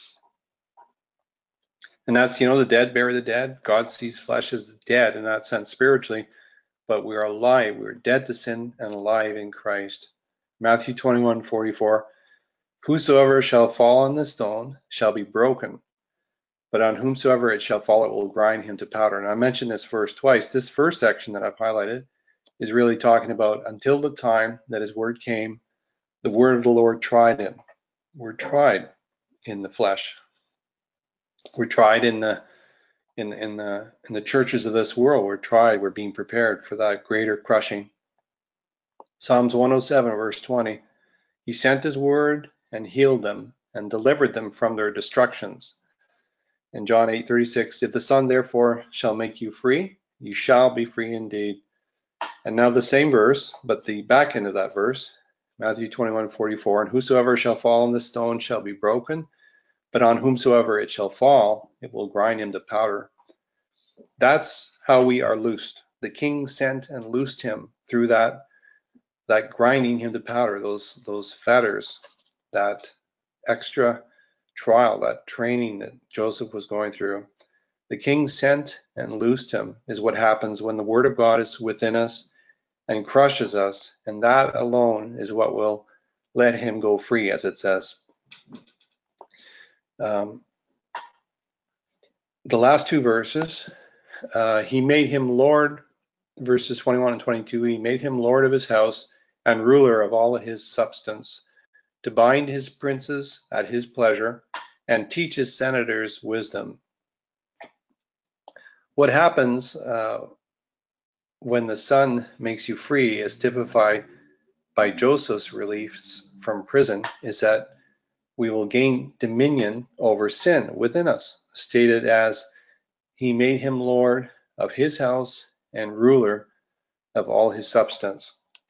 And that's, the dead bury the dead. God sees flesh as dead in that sense spiritually, but we are alive. We are dead to sin and alive in Christ. Matthew 21:44, whosoever shall fall on this stone shall be broken, but on whomsoever it shall fall, it will grind him to powder. And I mentioned this verse twice. This first section that I've highlighted is really talking about until the time that his word came, the word of the Lord tried him. We're tried in the flesh. We're tried in the churches of this world. We're tried. We're being prepared for that greater crushing. Psalms 107, verse 20. He sent his word and healed them and delivered them from their destructions. In John 8:36, if the Son therefore shall make you free, you shall be free indeed. And now the same verse, but the back end of that verse, Matthew 21:44, and whosoever shall fall on this stone shall be broken, but on whomsoever it shall fall, it will grind him to powder. That's how we are loosed. The king sent and loosed him through that grinding him to powder, those fetters, that extra trial, that training that Joseph was going through. The king sent and loosed him is what happens when the word of God is within us and crushes us, and that alone is what will let him go free, as it says. The last two verses, he made him Lord, verses 21 and 22, he made him Lord of his house and ruler of all his substance, to bind his princes at his pleasure and teach his senators wisdom. What happens when the Son makes you free, as typified by Joseph's release from prison, is that we will gain dominion over sin within us, stated as he made him Lord of his house and ruler of all his substance.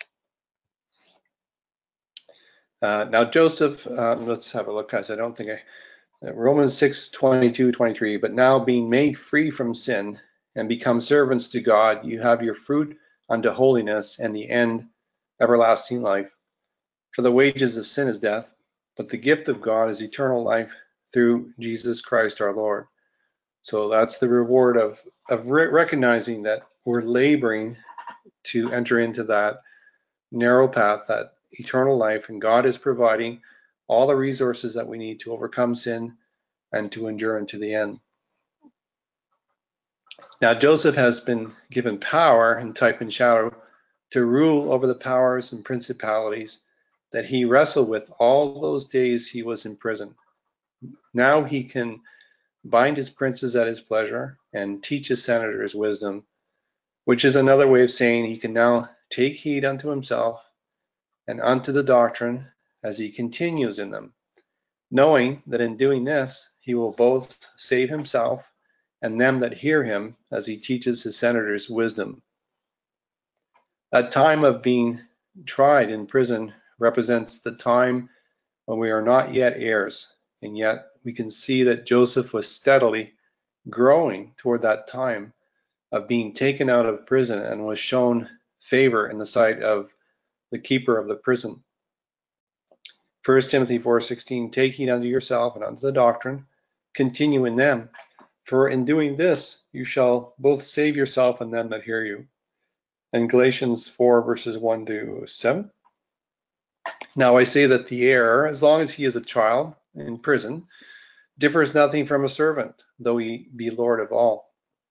Now Joseph, let's have a look, guys. I don't think Romans 6:22-23, but now being made free from sin and become servants to God, you have your fruit unto holiness, and the end everlasting life. For the wages of sin is death, but the gift of God is eternal life through Jesus Christ our Lord. So that's the reward of recognizing that we're laboring to enter into that narrow path, that eternal life, and God is providing all the resources that we need to overcome sin and to endure unto the end. Now Joseph has been given power in type and shadow to rule over the powers and principalities that he wrestled with all those days he was in prison. Now he can bind his princes at his pleasure and teach his senators wisdom, which is another way of saying he can now take heed unto himself and unto the doctrine as he continues in them, knowing that in doing this he will both save himself and them that hear him as he teaches his senators wisdom. That time of being tried in prison represents the time when we are not yet heirs, and yet we can see that Joseph was steadily growing toward that time of being taken out of prison and was shown favor in the sight of the keeper of the prison. 1 Timothy 4:16, take heed unto yourself and unto the doctrine, continue in them, for in doing this you shall both save yourself and them that hear you. And Galatians 4 verses 1 to 7. Now I say that the heir, as long as he is a child in prison, differs nothing from a servant, though he be Lord of all.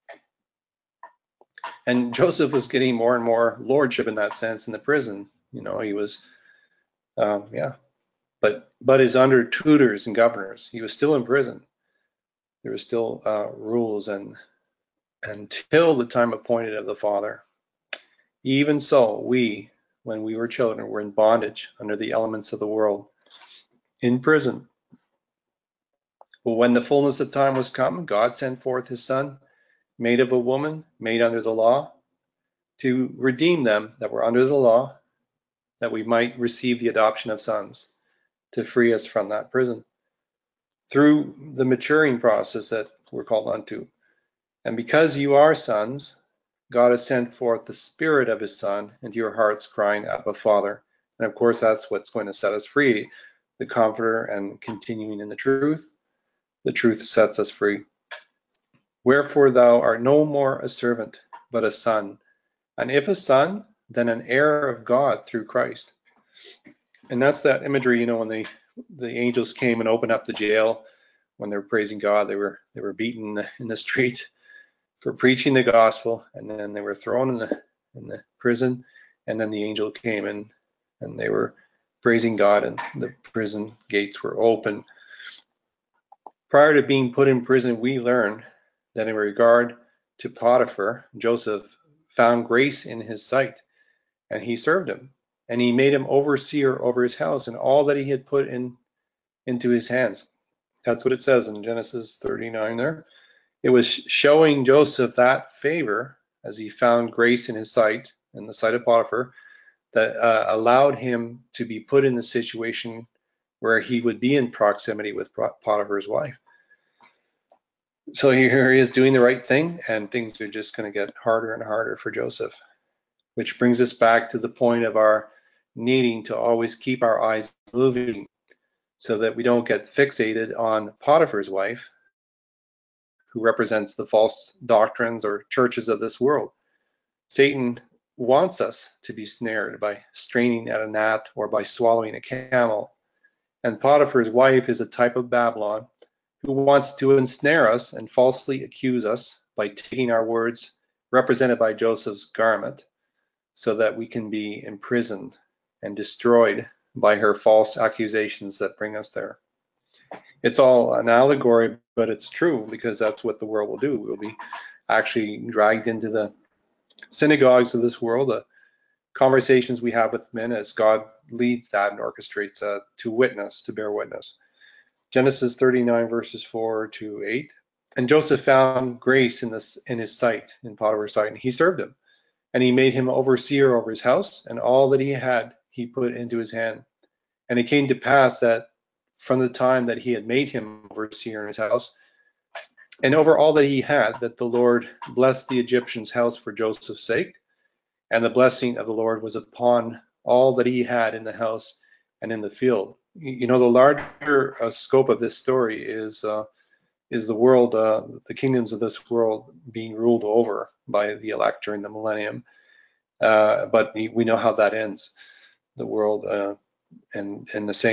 And Joseph was getting more and more lordship in that sense in the prison. He was, but is under tutors and governors. He was still in prison. There was still rules and until the time appointed of the Father. Even so, we, when we were children, were in bondage under the elements of the world, in prison. But when the fullness of time was come, God sent forth his Son, made of a woman, made under the law, to redeem them that were under the law, that we might receive the adoption of sons, to free us from that prison, through the maturing process that we're called unto. And because you are sons, God has sent forth the Spirit of his Son into your hearts, crying, Abba, Father. And of course, that's what's going to set us free, the Comforter, and continuing in the truth. The truth sets us free. Wherefore thou art no more a servant, but a son. And if a son, then an heir of God through Christ. And that's that imagery, when the angels came and opened up the jail, when they were praising God, they were beaten in the street for preaching the gospel, and then they were thrown in the prison, and then the angel came in and they were praising God, and the prison gates were open. Prior to being put in prison, we learn that in regard to Potiphar, Joseph found grace in his sight, and he served him, and he made him overseer over his house and all that he had put into his hands. That's what it says in Genesis 39 there. It was showing Joseph that favor as he found grace in his sight, in the sight of Potiphar, that allowed him to be put in the situation where he would be in proximity with Potiphar's wife. So here he is doing the right thing, and things are just going to get harder and harder for Joseph, which brings us back to the point of our needing to always keep our eyes moving so that we don't get fixated on Potiphar's wife, who represents the false doctrines or churches of this world. Satan wants us to be snared by straining at a gnat or by swallowing a camel. And Potiphar's wife is a type of Babylon who wants to ensnare us and falsely accuse us by taking our words, represented by Joseph's garment, so that we can be imprisoned and destroyed by her false accusations that bring us there. It's all an allegory, but it's true, because that's what the world will do. We'll be actually dragged into the synagogues of this world, the conversations we have with men as God leads that and orchestrates to bear witness. Genesis 39 verses 4 to 8. And Joseph found grace in his sight, in Potiphar's sight, and he served him. And he made him overseer over his house, and all that he had he put into his hand. And it came to pass that from the time that he had made him overseer in his house, and over all that he had, that the Lord blessed the Egyptian's house for Joseph's sake. And the blessing of the Lord was upon all that he had in the house and in the field. The larger scope of this story is the world, the kingdoms of this world being ruled over by the elect during the millennium. But we know how that ends. The world, and in the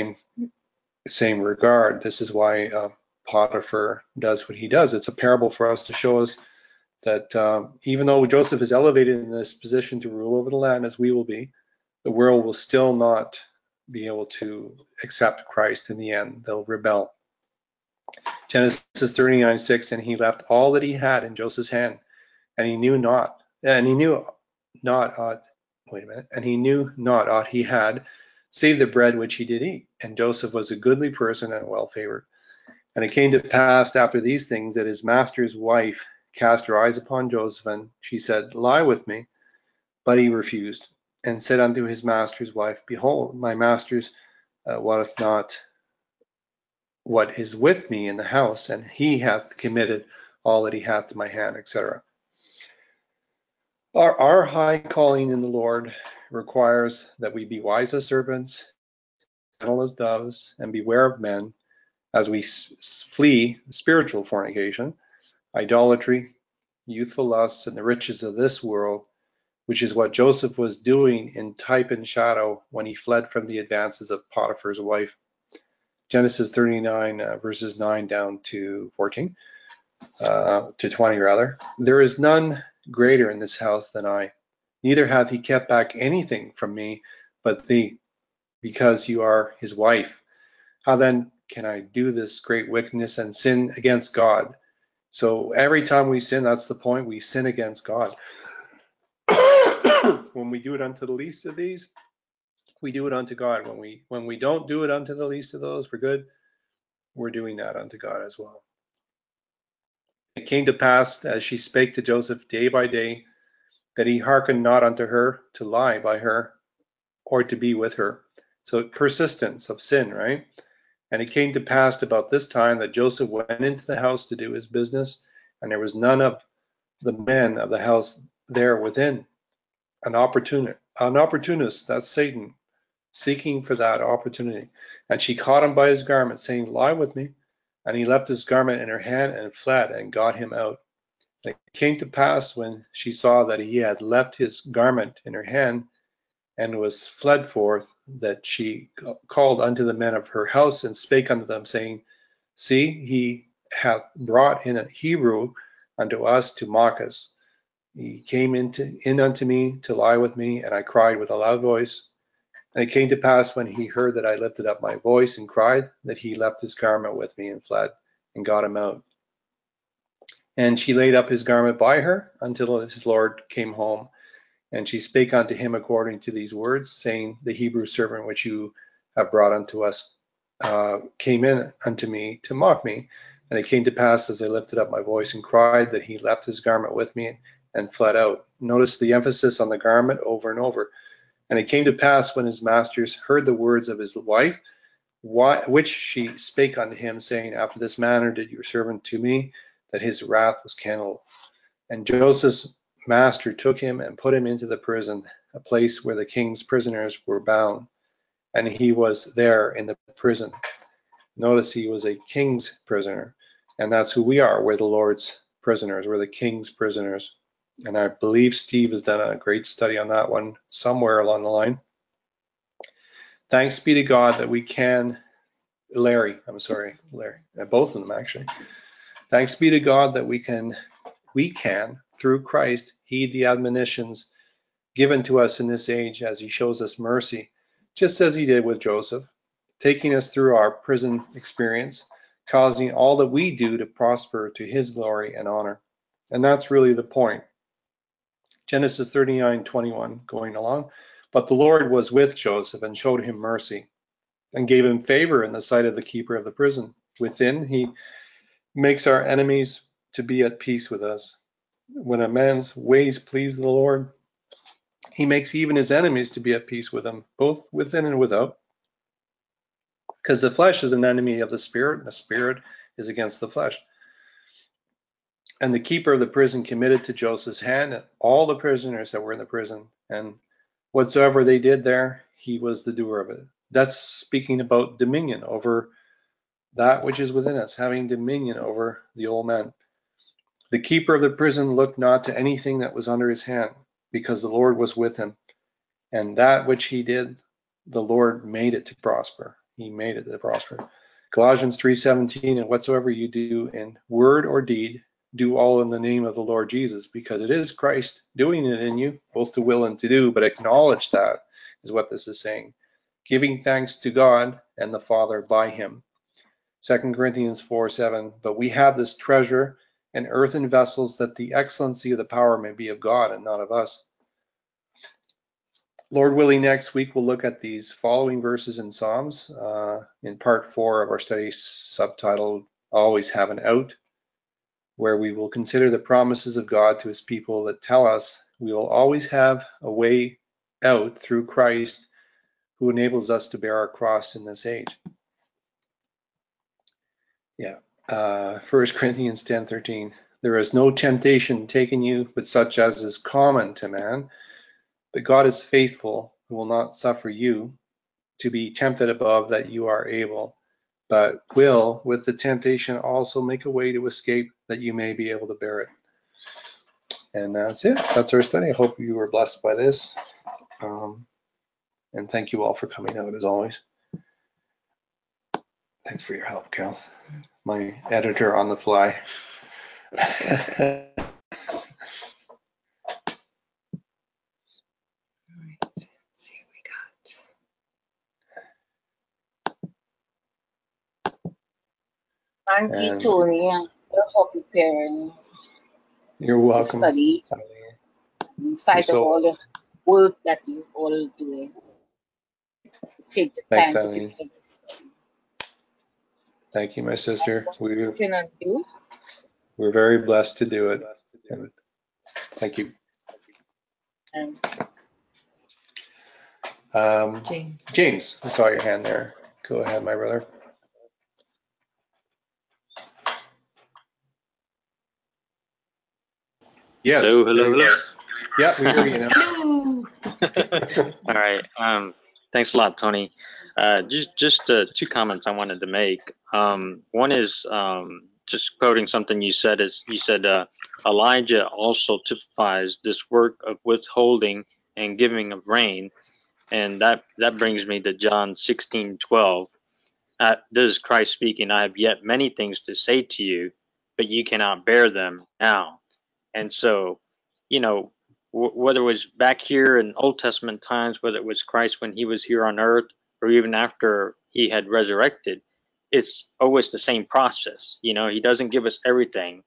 same regard, this is why Potiphar does what he does. It's a parable for us to show us that even though Joseph is elevated in this position to rule over the land, as we will be, the world will still not be able to accept Christ in the end. They'll rebel. Genesis 39:6, and he left all that he had in Joseph's hand, and he knew not wait a minute, and he knew not aught he had, save the bread which he did eat. And Joseph was a goodly person and well favored. And it came to pass after these things that his master's wife cast her eyes upon Joseph, and she said, Lie with me. But he refused, and said unto his master's wife, Behold, my master's wotteth not what is with me in the house, and he hath committed all that he hath to my hand, etc. Our high calling in the Lord requires that we be wise as serpents, gentle as doves, and beware of men as we flee spiritual fornication, idolatry, youthful lusts, and the riches of this world, which is what Joseph was doing in type and shadow when he fled from the advances of Potiphar's wife. Genesis 39, verses 9 down to 14, to 20 rather. There is none greater in this house than I. Neither hath he kept back anything from me but thee, because you are his wife. How then can I do this great wickedness and sin against God? So every time we sin, that's the point, we sin against God. When we do it unto the least of these, we do it unto God. When we don't do it unto the least of those for good, we're doing that unto God as well. It came to pass, as she spake to Joseph day by day, that he hearkened not unto her to lie by her or to be with her. So persistence of sin, right? And it came to pass about this time that Joseph went into the house to do his business, and there was none of the men of the house there within. An opportunist, that's Satan, seeking for that opportunity. And she caught him by his garment, saying, Lie with me. And he left his garment in her hand and fled and got him out. And it came to pass when she saw that he had left his garment in her hand and was fled forth, that she called unto the men of her house and spake unto them, saying, See, he hath brought in a Hebrew unto us to mock us. He came in unto me to lie with me, and I cried with a loud voice. And it came to pass when he heard that I lifted up my voice and cried, that he left his garment with me and fled and got him out. And she laid up his garment by her until his Lord came home. And she spake unto him according to these words, saying, The Hebrew servant which you have brought unto us came in unto me to mock me. And it came to pass as I lifted up my voice and cried, that he left his garment with me and fled out. Notice the emphasis on the garment over and over. And it came to pass when his masters heard the words of his wife, which she spake unto him, saying, After this manner did your servant to me, that his wrath was kindled. And Joseph's master took him and put him into the prison, a place where the king's prisoners were bound. And he was there in the prison. Notice he was a king's prisoner. And that's who we are. We're the Lord's prisoners. We're the king's prisoners. And I believe Steve has done a great study on that one somewhere along the line. Thanks be to God that we can, Larry, both of them actually. Thanks be to God that we can, through Christ, heed the admonitions given to us in this age as he shows us mercy, just as he did with Joseph, taking us through our prison experience, causing all that we do to prosper to his glory and honor. And that's really the point. Genesis 39:21 going along. But the Lord was with Joseph and showed him mercy and gave him favor in the sight of the keeper of the prison. Within, he makes our enemies to be at peace with us. When a man's ways please the Lord, he makes even his enemies to be at peace with him, both within and without. Because the flesh is an enemy of the spirit, and the spirit is against the flesh. And the keeper of the prison committed to Joseph's hand all the prisoners that were in the prison, and whatsoever they did there, he was the doer of it. That's speaking about dominion over that which is within us, having dominion over the old man. The keeper of the prison looked not to anything that was under his hand, because the Lord was with him. And that which he did, the Lord made it to prosper. He made it to prosper. Colossians 3:17, and whatsoever you do in word or deed, do all in the name of the Lord Jesus, because it is Christ doing it in you, both to will and to do, but acknowledge that is what this is saying. Giving thanks to God and the Father by him. 2 Corinthians 4:7, but we have this treasure in earthen vessels, that the excellency of the power may be of God and not of us. Lord willing, next week we'll look at these following verses in Psalms in part 4 of our study subtitled Always Have an Out, where we will consider the promises of God to his people that tell us we will always have a way out through Christ, who enables us to bear our cross in this age. Yeah. 1 Corinthians 10:13. There is no temptation taken you but such as is common to man. But God is faithful, who will not suffer you to be tempted above that you are able, but will with the temptation also make a way to escape that you may be able to bear it. And that's it. That's our study. I hope you were blessed by this. And thank you all for coming out as always. Thanks for your help, Cal. My editor on the fly. Thank you, Tony, for preparing You're welcome. the study, in spite of all the work that you all do. Take the time to prepare the study. Thank you, my sister. We're We're very blessed to do it. Thank you. James, I saw your hand there. Go ahead, my brother. Yes. Hello. Yes. Yeah, we hear you now. All right. Thanks a lot, Tony. Just two comments I wanted to make. One is just quoting something you said. Elijah also typifies this work of withholding and giving of rain, and that brings me to John 16:12. This is Christ speaking. I have yet many things to say to you, but you cannot bear them now. And so, whether it was back here in Old Testament times, whether it was Christ when he was here on earth, or even after he had resurrected, it's always the same process. He doesn't give us everything.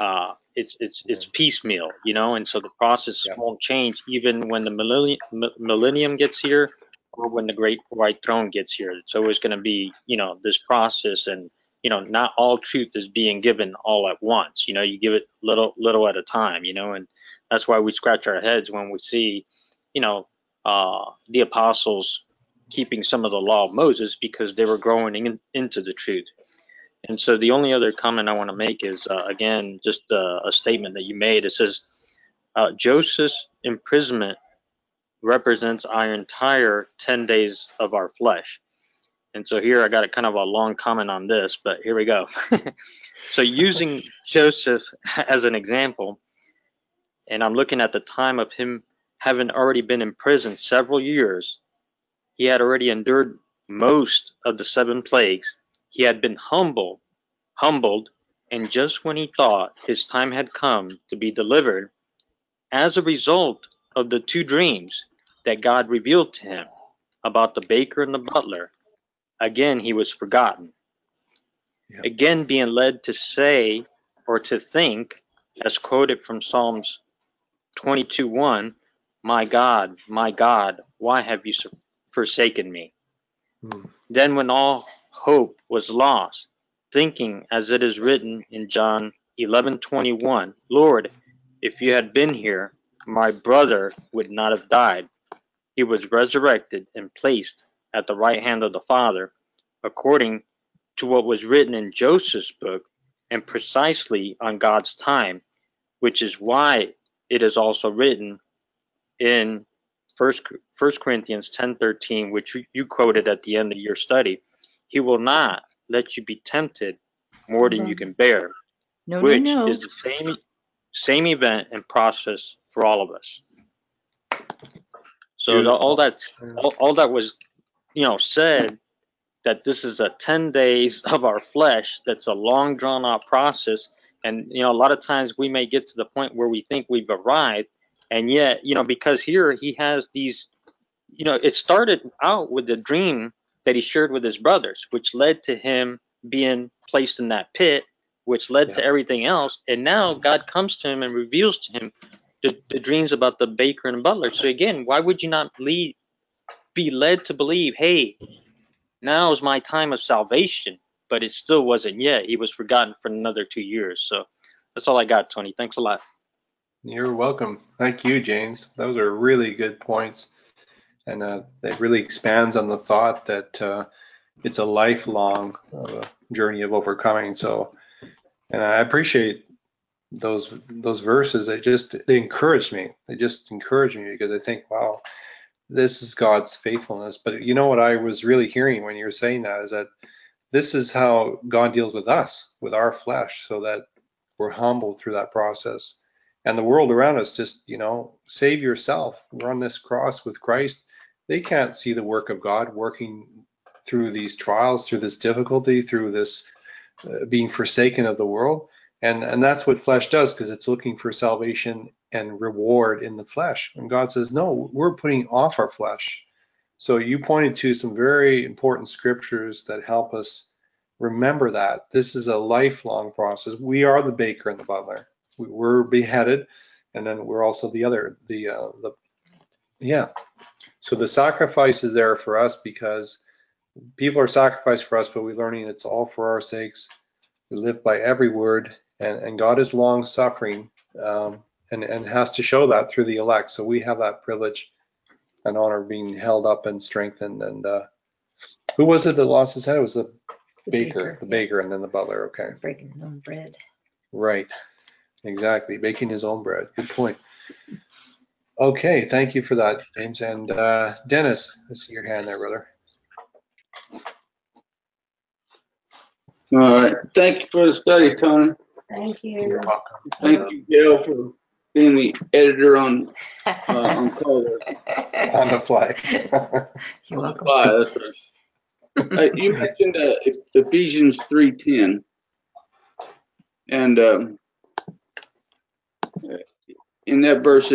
It's piecemeal, and so the process won't change even when the millennium gets here or when the great white throne gets here. It's always going to be, this process, and not all truth is being given all at once. You give it little at a time, and that's why we scratch our heads when we see, the apostles keeping some of the law of Moses, because they were growing into the truth. And so the only other comment I want to make is, again, just a statement that you made. It says, Joseph's imprisonment represents our entire 10 days of our flesh. And so here I got a kind of a long comment on this, but here we go. So using Joseph as an example, and I'm looking at the time of him having already been in prison several years. He had already endured most of the 7 plagues. He had been humbled, and just when he thought his time had come to be delivered, as a result of the 2 dreams that God revealed to him about the baker and the butler, again he was forgotten. Yep. Again being led to say or to think, as quoted from Psalms 22:1, my God, why have you forsaken me? Then when all hope was lost, thinking as it is written in John 11:21, Lord, if you had been here, my brother would not have died. He was resurrected and placed at the right hand of the Father, according to what was written in Joseph's book, and precisely on God's time, which is why it is also written in First Corinthians 10:13, which you quoted at the end of your study. He will not let you be tempted more than you can bear, which is the same event and process for all of us. So all that was, said, that this is a 10 days of our flesh. That's a long drawn out process. And, a lot of times we may get to the point where we think we've arrived. And yet, because here he has these, it started out with the dream that he shared with his brothers, which led to him being placed in that pit, which led to everything else. And now God comes to him and reveals to him the dreams about the baker and butler. So again, why would you not be led to believe, hey, now is my time of salvation? But it still wasn't yet. He was forgotten for another 2 years. So that's all I got, Tony. Thanks a lot. You're welcome. Thank you, James. Those are really good points. And it really expands on the thought that it's a lifelong journey of overcoming. So, and I appreciate those verses. They encourage me. They just encourage me because I think, wow, this is God's faithfulness. But you know what I was really hearing when you were saying that is that this is how God deals with us, with our flesh, so that we're humbled through that process. And the world around us just, save yourself. We're on this cross with Christ. They can't see the work of God working through these trials, through this difficulty, through this being forsaken of the world. And that's what flesh does, because it's looking for salvation and reward in the flesh. And God says, no, we're putting off our flesh. So you pointed to some very important scriptures that help us remember that this is a lifelong process. We are the baker and the butler. We were beheaded, and then we're also yeah. So the sacrifice is there for us because people are sacrificed for us, but we're learning it's all for our sakes. We live by every word, and God is long suffering, and has to show that through the elect. So we have that privilege and honor of being held up and strengthened. And who was it that lost his head? It was the baker, and then the butler. Okay. Breaking his own bread. Right. Exactly. Baking his own bread. Good point. Okay. Thank you for that, James. And Dennis, I see your hand there, brother. All right. Thank you for the study, Tony. Thank you. You're welcome. Thank you, Gail, for being the editor on call. On the fly. You're welcome. That's right. You mentioned Ephesians 3:10, and in that verse,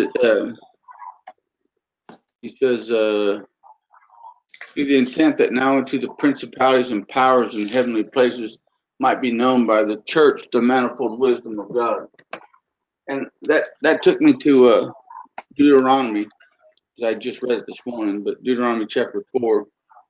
he says, "To the intent that now unto the principalities and powers in heavenly places might be known by the church the manifold wisdom of God." And that took me to Deuteronomy. I just read it this morning, but Deuteronomy chapter 4,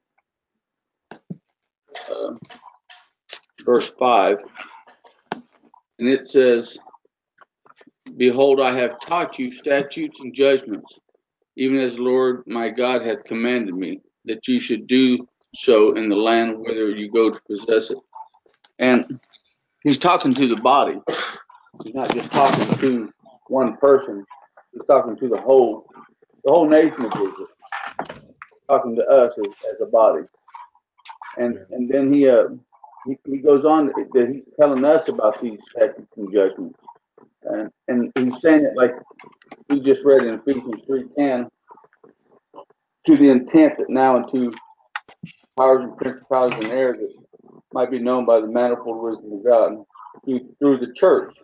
verse 5, and it says, "Behold, I have taught you statutes and judgments, even as the Lord my God hath commanded me, that you should do so in the land whither you go to possess it." And he's talking to the body. He's not just talking to one person. He's talking to the whole nation of Israel, talking to us as a body. And then he goes on that he's telling us about these statutes and judgments, and he's saying it like we just read in Ephesians 3:10, to the intent that now unto powers and principalities and errors that might be known by the manifold wisdom of God through the church.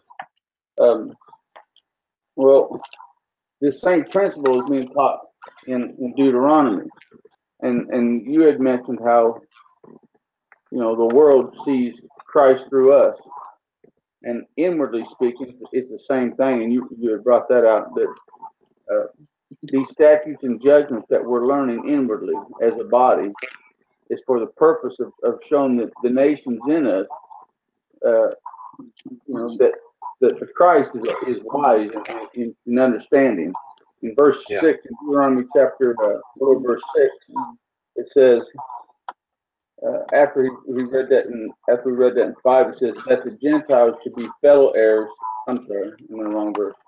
Well, this same principle is being taught in Deuteronomy, and you had mentioned how the world sees Christ through us, and inwardly speaking, it's the same thing. And you had brought that out, that these statutes and judgments that we're learning inwardly as a body is for the purpose of showing that the nations in us, that the Christ is wise in understanding. In verse 6, in Deuteronomy chapter verse 6, it says, after we read that in 5, it says that the Gentiles should be fellow heirs. I'm sorry, I'm in the wrong verse.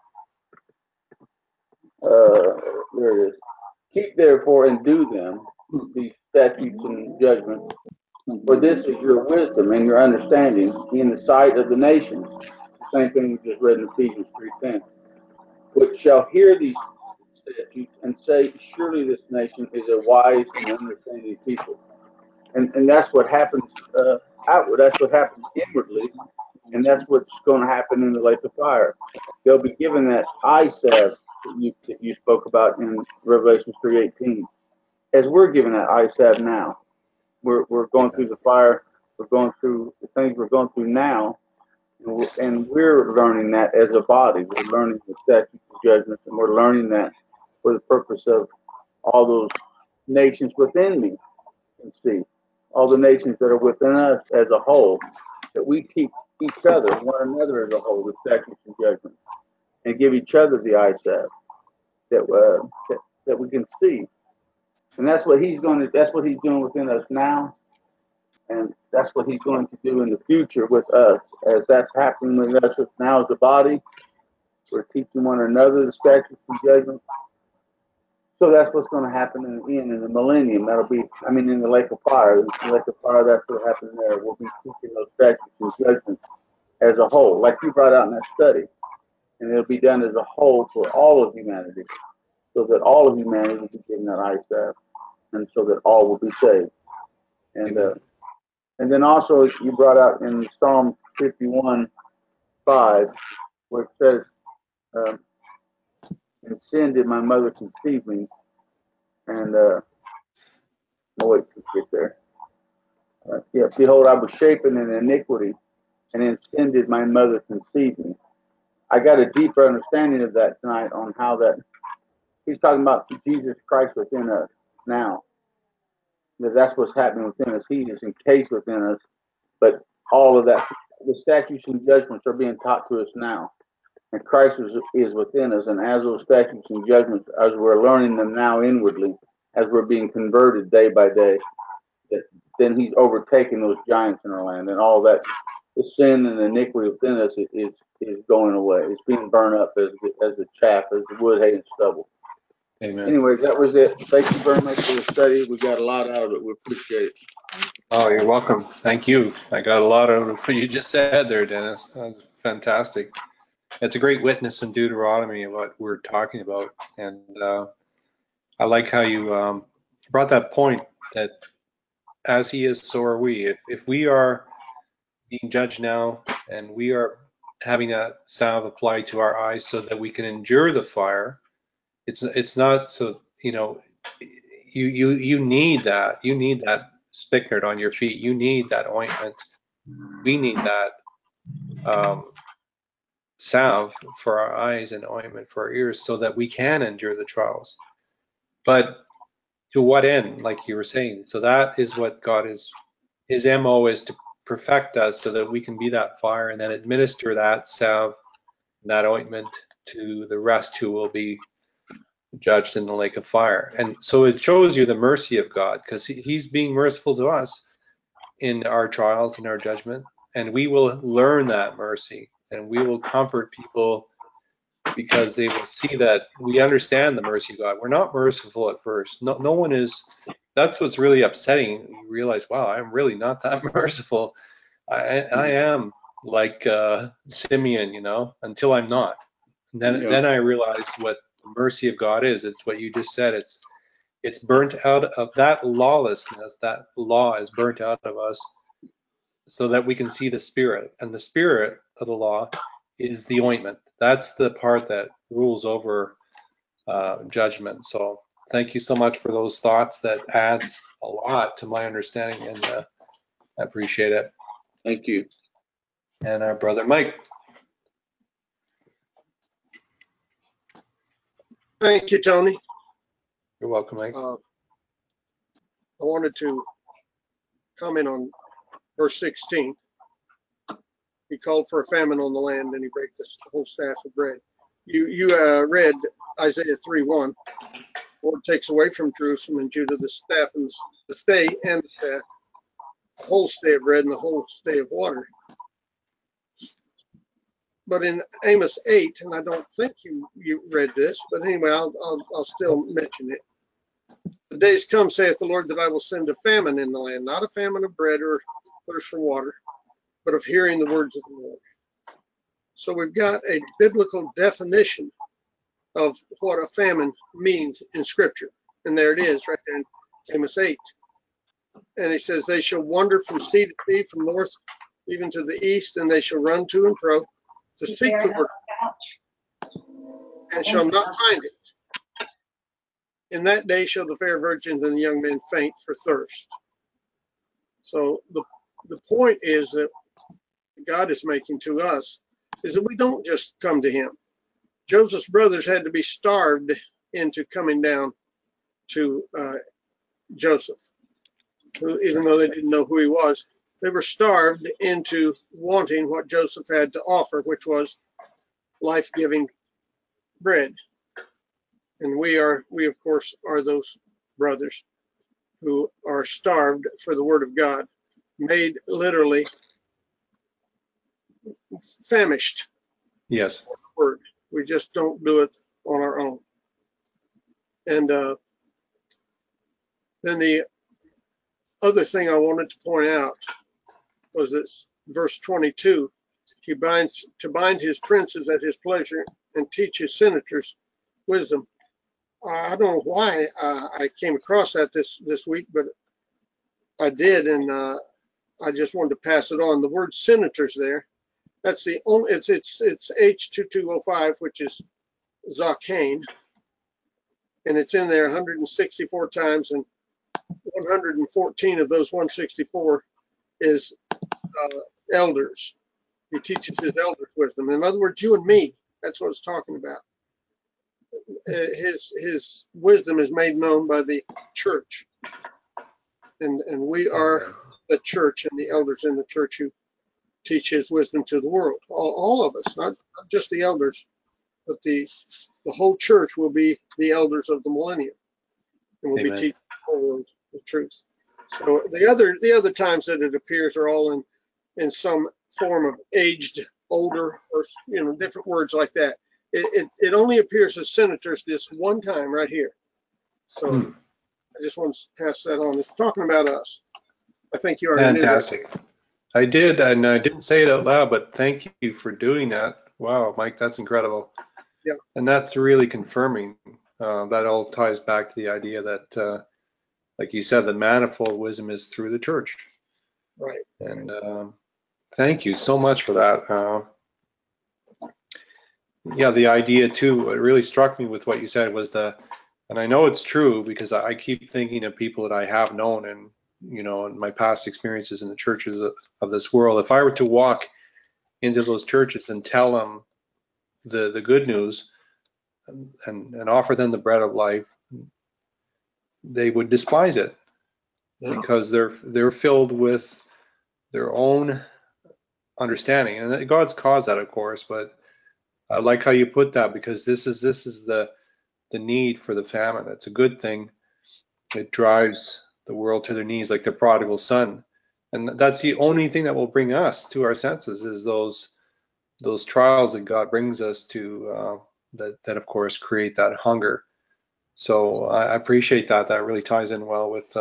There it is. Keep therefore and do them, these statutes and judgments, for this is your wisdom and your understanding in the sight of the nations. The same thing we just read in Ephesians 3:10. Which shall hear these statutes and say, surely this nation is a wise and understanding people. And that's what happens outward. That's what happens inwardly, and that's what's going to happen in the lake of fire. They'll be given that eye salve that you spoke about in Revelation 3:18. As we're given that eye salve now, we're going through the fire. We're going through the things we're going through now, And we're learning that as a body. We're learning the statutes and judgments, and we're learning that for the purpose of all those nations within me can see, all the nations that are within us as a whole, that we teach each other, one another as a whole, the statutes and judgments, and give each other the eye salve that we can see. And that's what he's doing within us now. And that's what he's going to do in the future with us. As that's happening with us now as a body, we're teaching one another the statutes and judgments. So that's what's going to happen in the millennium. That'll be, in the lake of fire. In the lake of fire, that's what happened there. We'll be teaching those statutes and judgments as a whole, like you brought out in that study. And it'll be done as a whole for all of humanity, so that all of humanity will be given that eye salve, and so that all will be saved. And then also you brought out in Psalm 51:5, where it says, "In sin did my mother conceive me," and I'll wait to get there. Behold, I was shapen in iniquity, and in sin did my mother conceive me. I got a deeper understanding of that tonight on how that he's talking about Jesus Christ within us now. That's what's happening within us. He is encased within us, but all of that, the statutes and judgments are being taught to us now. And Christ is within us, and as those statutes and judgments, as we're learning them now inwardly, as we're being converted day by day, then he's overtaking those giants in our land, and all that, the sin and iniquity within us is going away. It's being burned up as the chaff, as the wood, hay, and stubble. Amen. Anyways, that was it. Thank you very much for the study. We got a lot out of it. We appreciate it. Oh, you're welcome. Thank you. I got a lot out of what you just said there, Dennis. That was fantastic. It's a great witness in Deuteronomy of what we're talking about. And I like how you brought that point that as he is, so are we. If we are being judged now and we are having that salve applied to our eyes so that we can endure the fire, it's not so, you need that. You need that spikenard on your feet. You need that ointment. We need that salve for our eyes and ointment for our ears so that we can endure the trials. But to what end, like you were saying? So that is what God is, his MO is to perfect us so that we can be that fire and then administer that salve, that ointment to the rest who will be judged in the lake of fire. And so it shows you the mercy of God, because he's being merciful to us in our trials, in our judgment, and we will learn that mercy, and we will comfort people because they will see that we understand the mercy of God. We're not merciful at first. No one is. That's what's really upsetting. You realize, wow, I'm really not that merciful. I am like Simeon, until I'm not. And then I realize what the mercy of God is. It's what you just said. It's burnt out of that lawlessness. That law is burnt out of us so that we can see the Spirit. And the Spirit of the law is the ointment. That's the part that rules over judgment. So thank you so much for those thoughts. That adds a lot to my understanding, and I appreciate it. Thank you. And our brother Mike. Thank you, Tony. You're welcome, Mike. I wanted to comment on verse 16. He called for a famine on the land, and he brake the whole staff of bread. You read Isaiah 3:1. The Lord takes away from Jerusalem and Judah the staff and the stay and the staff, the whole stay of bread and the whole stay of water. But in Amos 8, and I don't think you read this, but anyway, I'll still mention it. The days come, saith the Lord, that I will send a famine in the land, not a famine of bread or thirst for water, but of hearing the words of the Lord. So we've got a biblical definition of what a famine means in Scripture. And there it is, right there in Amos 8. And he says, they shall wander from sea to sea, from north even to the east, and they shall run to and fro to seek the word, and shall not find it. In that day shall the fair virgins and the young men faint for thirst. So the point is that God is making to us is that we don't just come to him. Joseph's brothers had to be starved into coming down to Joseph, who, even though they didn't know who he was, they were starved into wanting what Joseph had to offer, which was life-giving bread. And we of course, are those brothers who are starved for the word of God, made literally famished. Yes. For the word. We just don't do it on our own. And then the other thing I wanted to point out was this verse 22. He binds to bind his princes at his pleasure and teach his senators wisdom. I don't know why I came across that this week, but I did, and I just wanted to pass it on. The word senators there, that's the only, it's H2205, which is Zakane, and it's in there 164 times, and 114 of those 164 is elders. He teaches his elders wisdom. In other words, you and me, that's what it's talking about. His wisdom is made known by the church, and we are the church and the elders in the church who teach his wisdom to the world. All of us, not just the elders, but the whole church will be the elders of the millennium, and will be teaching the whole world the truth. So the other times that it appears are all in some form of aged, older, or different words like that. It only appears as senators this one time right here. So I just want to pass that on. It's talking about us. I think you already Fantastic. knew that. I did, and I didn't say it out loud, but thank you for doing that. Wow, Mike, that's incredible. Yeah. And that's really confirming. That all ties back to the idea that, like you said, the manifold wisdom is through the church. Right. And thank you so much for that. Yeah, the idea too, what really struck me with what you said was and I know it's true because I keep thinking of people that I have known and, in my past experiences in the churches of this world. If I were to walk into those churches and tell them the good news and offer them the bread of life, they would despise it because they're filled with their own understanding. And God's caused that, of course, but I like how you put that because this is the need for the famine. It's a good thing. It drives the world to their knees like the prodigal son. And that's the only thing that will bring us to our senses is those trials that God brings us to that of course create that hunger. So I appreciate that. That really ties in well with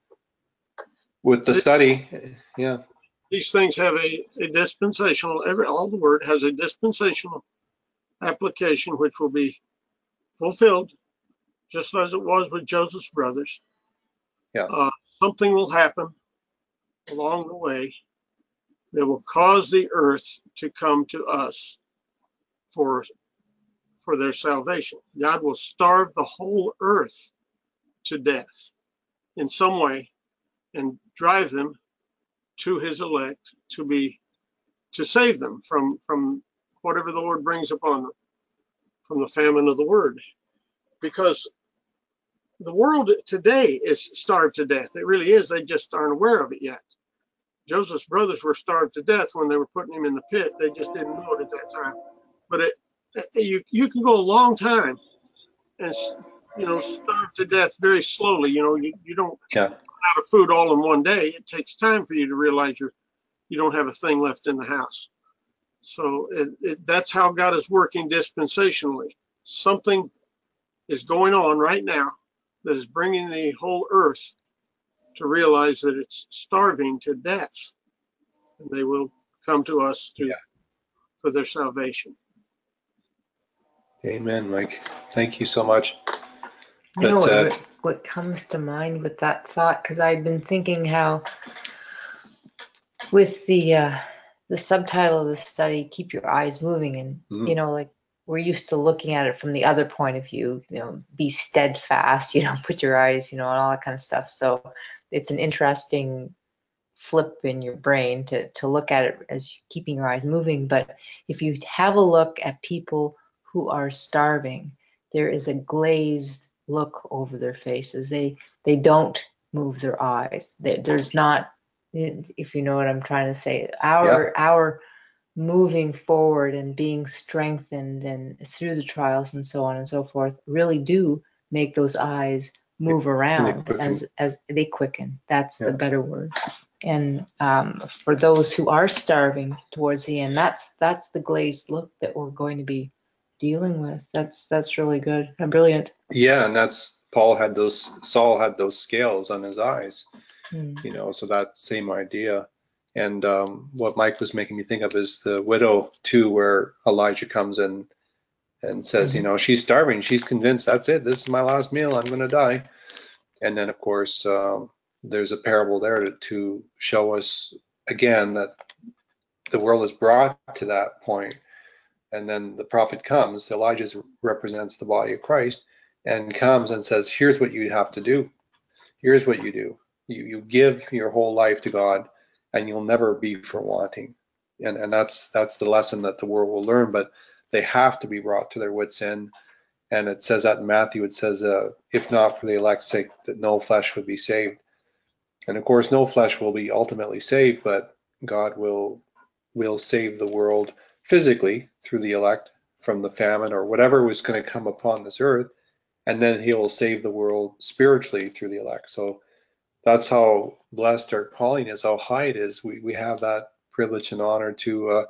the study. Yeah. These things have a dispensational, all the word has a dispensational application which will be fulfilled just as it was with Joseph's brothers. Yeah. Something will happen along the way that will cause the earth to come to us for their salvation. God will starve the whole earth to death in some way and drive them to his elect to save them from whatever the Lord brings upon them, from the famine of the word. Because the world today is starved to death. It really is. They just aren't aware of it yet. Joseph's brothers were starved to death when they were putting him in the pit. They just didn't know it at that time. But you can go a long time and starve to death very slowly. You don't run out of food all in one day. It takes time for you to realize you don't have a thing left in the house. So that's how God is working dispensationally. Something is going on right now that is bringing the whole earth to realize that it's starving to death, and they will come to us for their salvation. Amen, Mike. Thank you so much. What comes to mind with that thought, because I've been thinking how with the subtitle of the study, Keep Your Eyes Moving, and like we're used to looking at it from the other point of view, be steadfast, put your eyes, and all that kind of stuff. So it's an interesting flip in your brain to look at it as keeping your eyes moving. But if you have a look at people who are starving, there is a glazed look over their faces. They don't move their eyes. There's not, if you know what I'm trying to say, our moving forward and being strengthened and through the trials and so on and so forth really do make those eyes move around as they quicken. That's the better word. And for those who are starving towards the end, that's the glazed look that we're going to be dealing with. That's really good and brilliant. Yeah, and that's Saul had those scales on his eyes, so that same idea. And what Mike was making me think of is the widow too, where Elijah comes in and says, she's starving, she's convinced, that's it, this is my last meal, I'm going to die. And then of course there's a parable there to show us again that the world is brought to that point. And then the prophet comes, Elijah represents the body of Christ, and comes and says, here's what you have to do. Here's what you do. You give your whole life to God, and you'll never be for wanting. And that's the lesson that the world will learn, but they have to be brought to their wits' end. And it says that in Matthew, it says, if not for the elect's sake, that no flesh would be saved. And of course, no flesh will be ultimately saved, but God will save the world physically through the elect from the famine or whatever was going to come upon this earth, and then he will save the world spiritually through the elect. So that's how blessed our calling is, how high it is. We have that privilege and honor to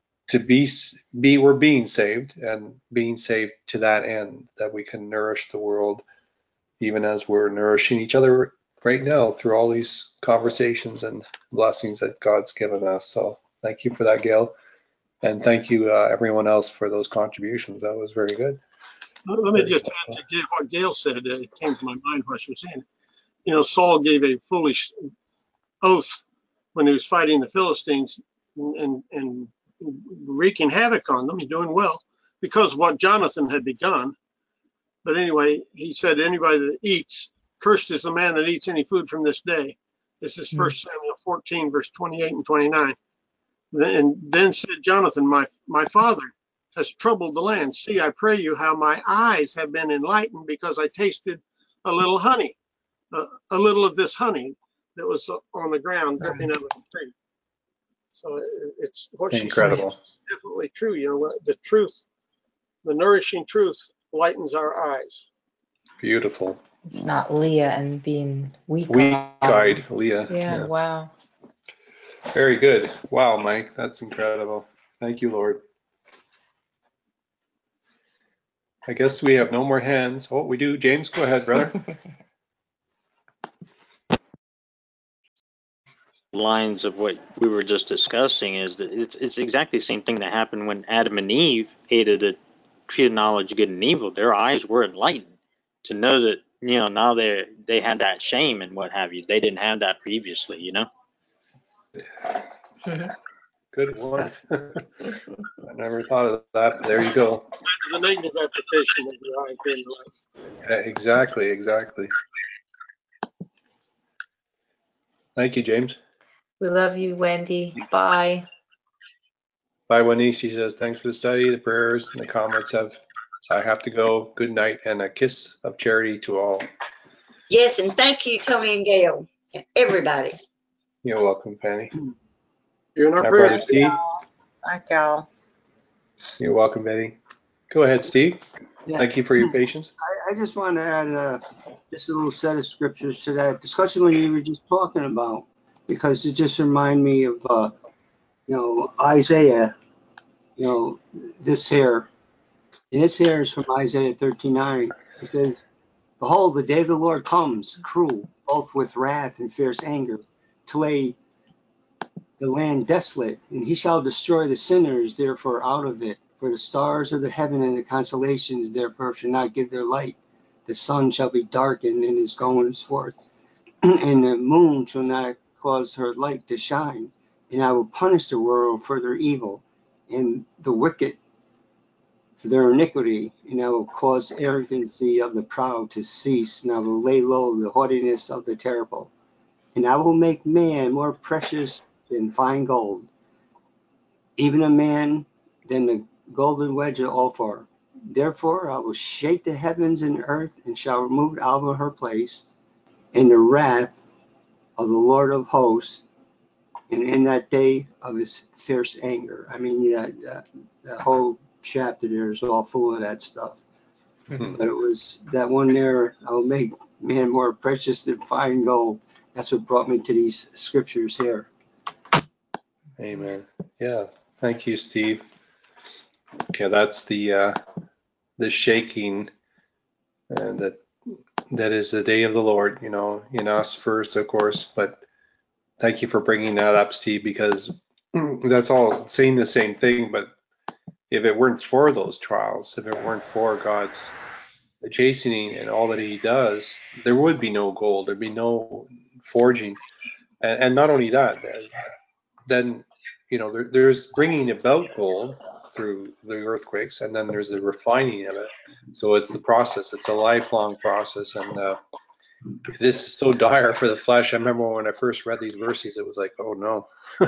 be we're being saved, and being saved to that end, that we can nourish the world even as we're nourishing each other right now through all these conversations and blessings that God's given us. So thank you for that, Gail. And thank you, everyone else, for those contributions. That was very good. Let me just add to what Gail said. It came to my mind while she was saying it. Saul gave a foolish oath when he was fighting the Philistines and wreaking havoc on them. He's doing well because of what Jonathan had begun. But anyway, he said, anybody that eats, cursed is the man that eats any food from this day. This is 1 Samuel 14, verse 28 and 29. And then said Jonathan, my father has troubled the land. See, I pray you how my eyes have been enlightened because I tasted a little honey, a little of this honey that was on the ground dripping out of the tree. So it's what she said is definitely true. The truth, the nourishing truth lightens our eyes. Beautiful. It's not Leah and being weak-eyed Leah. Yeah, wow. Very good. Wow, Mike, that's incredible. Thank you, Lord. I guess we have no more hands. Oh, we do. James, go ahead, brother. Lines of what we were just discussing is that it's exactly the same thing that happened when Adam and Eve ate of the tree of knowledge of good and evil. Their eyes were enlightened to know that now they had that shame and what have you. They didn't have that previously. Good one. I never thought of that. There you go. The negative application of the eye being light. Exactly. Thank you, James. We love you, Wendy. Bye. Bye, Wendy. She says, thanks for the study, the prayers, and the comments. I have to go. Good night, and a kiss of charity to all. Yes, and thank you, Tony and Gail, and everybody. You're welcome, Penny. You're in our prayers. Brother Steve. Thank y'all. You're welcome, Betty. Go ahead, Steve. Yeah. Thank you for your patience. I just want to add just a little set of scriptures to that discussion when you were just talking about, because it just reminded me of, Isaiah, this here. And this here is from Isaiah 13:9. It says, behold, the day of the Lord comes, cruel, both with wrath and fierce anger, to lay the land desolate, and he shall destroy the sinners therefore out of it. For the stars of the heaven and the constellations therefore shall not give their light. The sun shall be darkened in his goings forth, and the moon shall not cause her light to shine. And I will punish the world for their evil, and the wicked for their iniquity, and I will cause arrogancy of the proud to cease, and I will lay low the haughtiness of the terrible. And I will make man more precious than fine gold, even a man than the golden wedge of Ophir. Therefore I will shake the heavens and earth, and shall remove out of her place in the wrath of the Lord of hosts, and in that day of his fierce anger. I mean, that whole chapter there is all full of that stuff. But it was that one there, I will make man more precious than fine gold. That's what brought me to these scriptures here. Amen. Yeah. Thank you, Steve. Yeah, that's the shaking, and that is the day of the Lord, in us first, of course. But thank you for bringing that up, Steve, because that's all saying the same thing. But if it weren't for those trials, if it weren't for God's chastening and all that he does, there would be no gold. There'd be no forging. And not only that, then, there's bringing about gold through the earthquakes, and then there's the refining of it. So it's the process. It's a lifelong process. And this is so dire for the flesh. I remember when I first read these verses, it was like, oh no,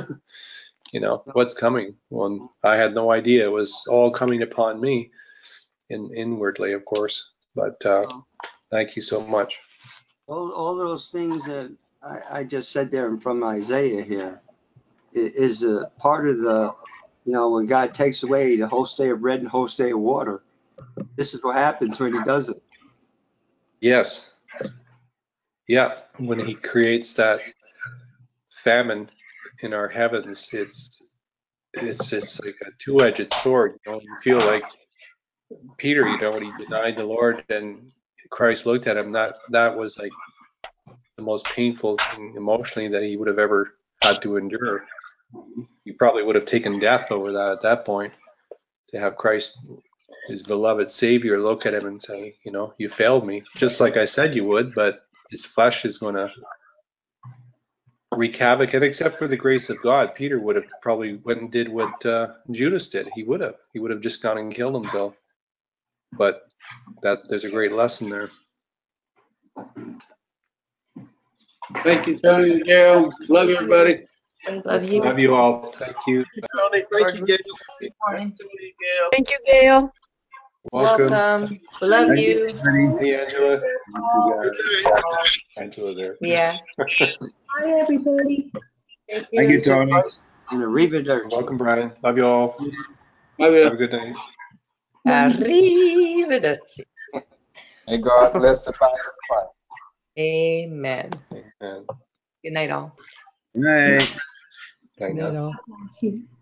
what's coming? Well, I had no idea. It was all coming upon me inwardly, of course. But thank you so much. All those things that I just said there from Isaiah here is a part of the, when God takes away the whole state of bread and whole state of water. This is what happens when he does it. Yes. Yeah. When he creates that famine in our heavens, it's like a two-edged sword. You feel like Peter, when he denied the Lord and Christ looked at him, that was like the most painful thing emotionally that he would have ever had to endure. He probably would have taken death over that at that point, to have Christ, his beloved Savior, look at him and say, you failed me, just like I said you would. But his flesh is going to wreak havoc. And except for the grace of God, Peter would have probably went and did what Judas did. He would have just gone and killed himself. But there's a great lesson there. Thank you, Tony and Gail. Love you, everybody. Love you. Love you all. Thank you. Tony, thank you, Gail. Thank you, Gail. Thank you, Gail. Welcome. We love you. Hey, Angela. Good day. Angela there. Yeah. Hi, everybody. Thank you, Tony. And arrivederci. Welcome, Brian. Love you all. Love you. Have a good night. Arrivederci. May God bless the body of Christ. Amen. Amen. Good night, all. Good night. Thank you. Bless you.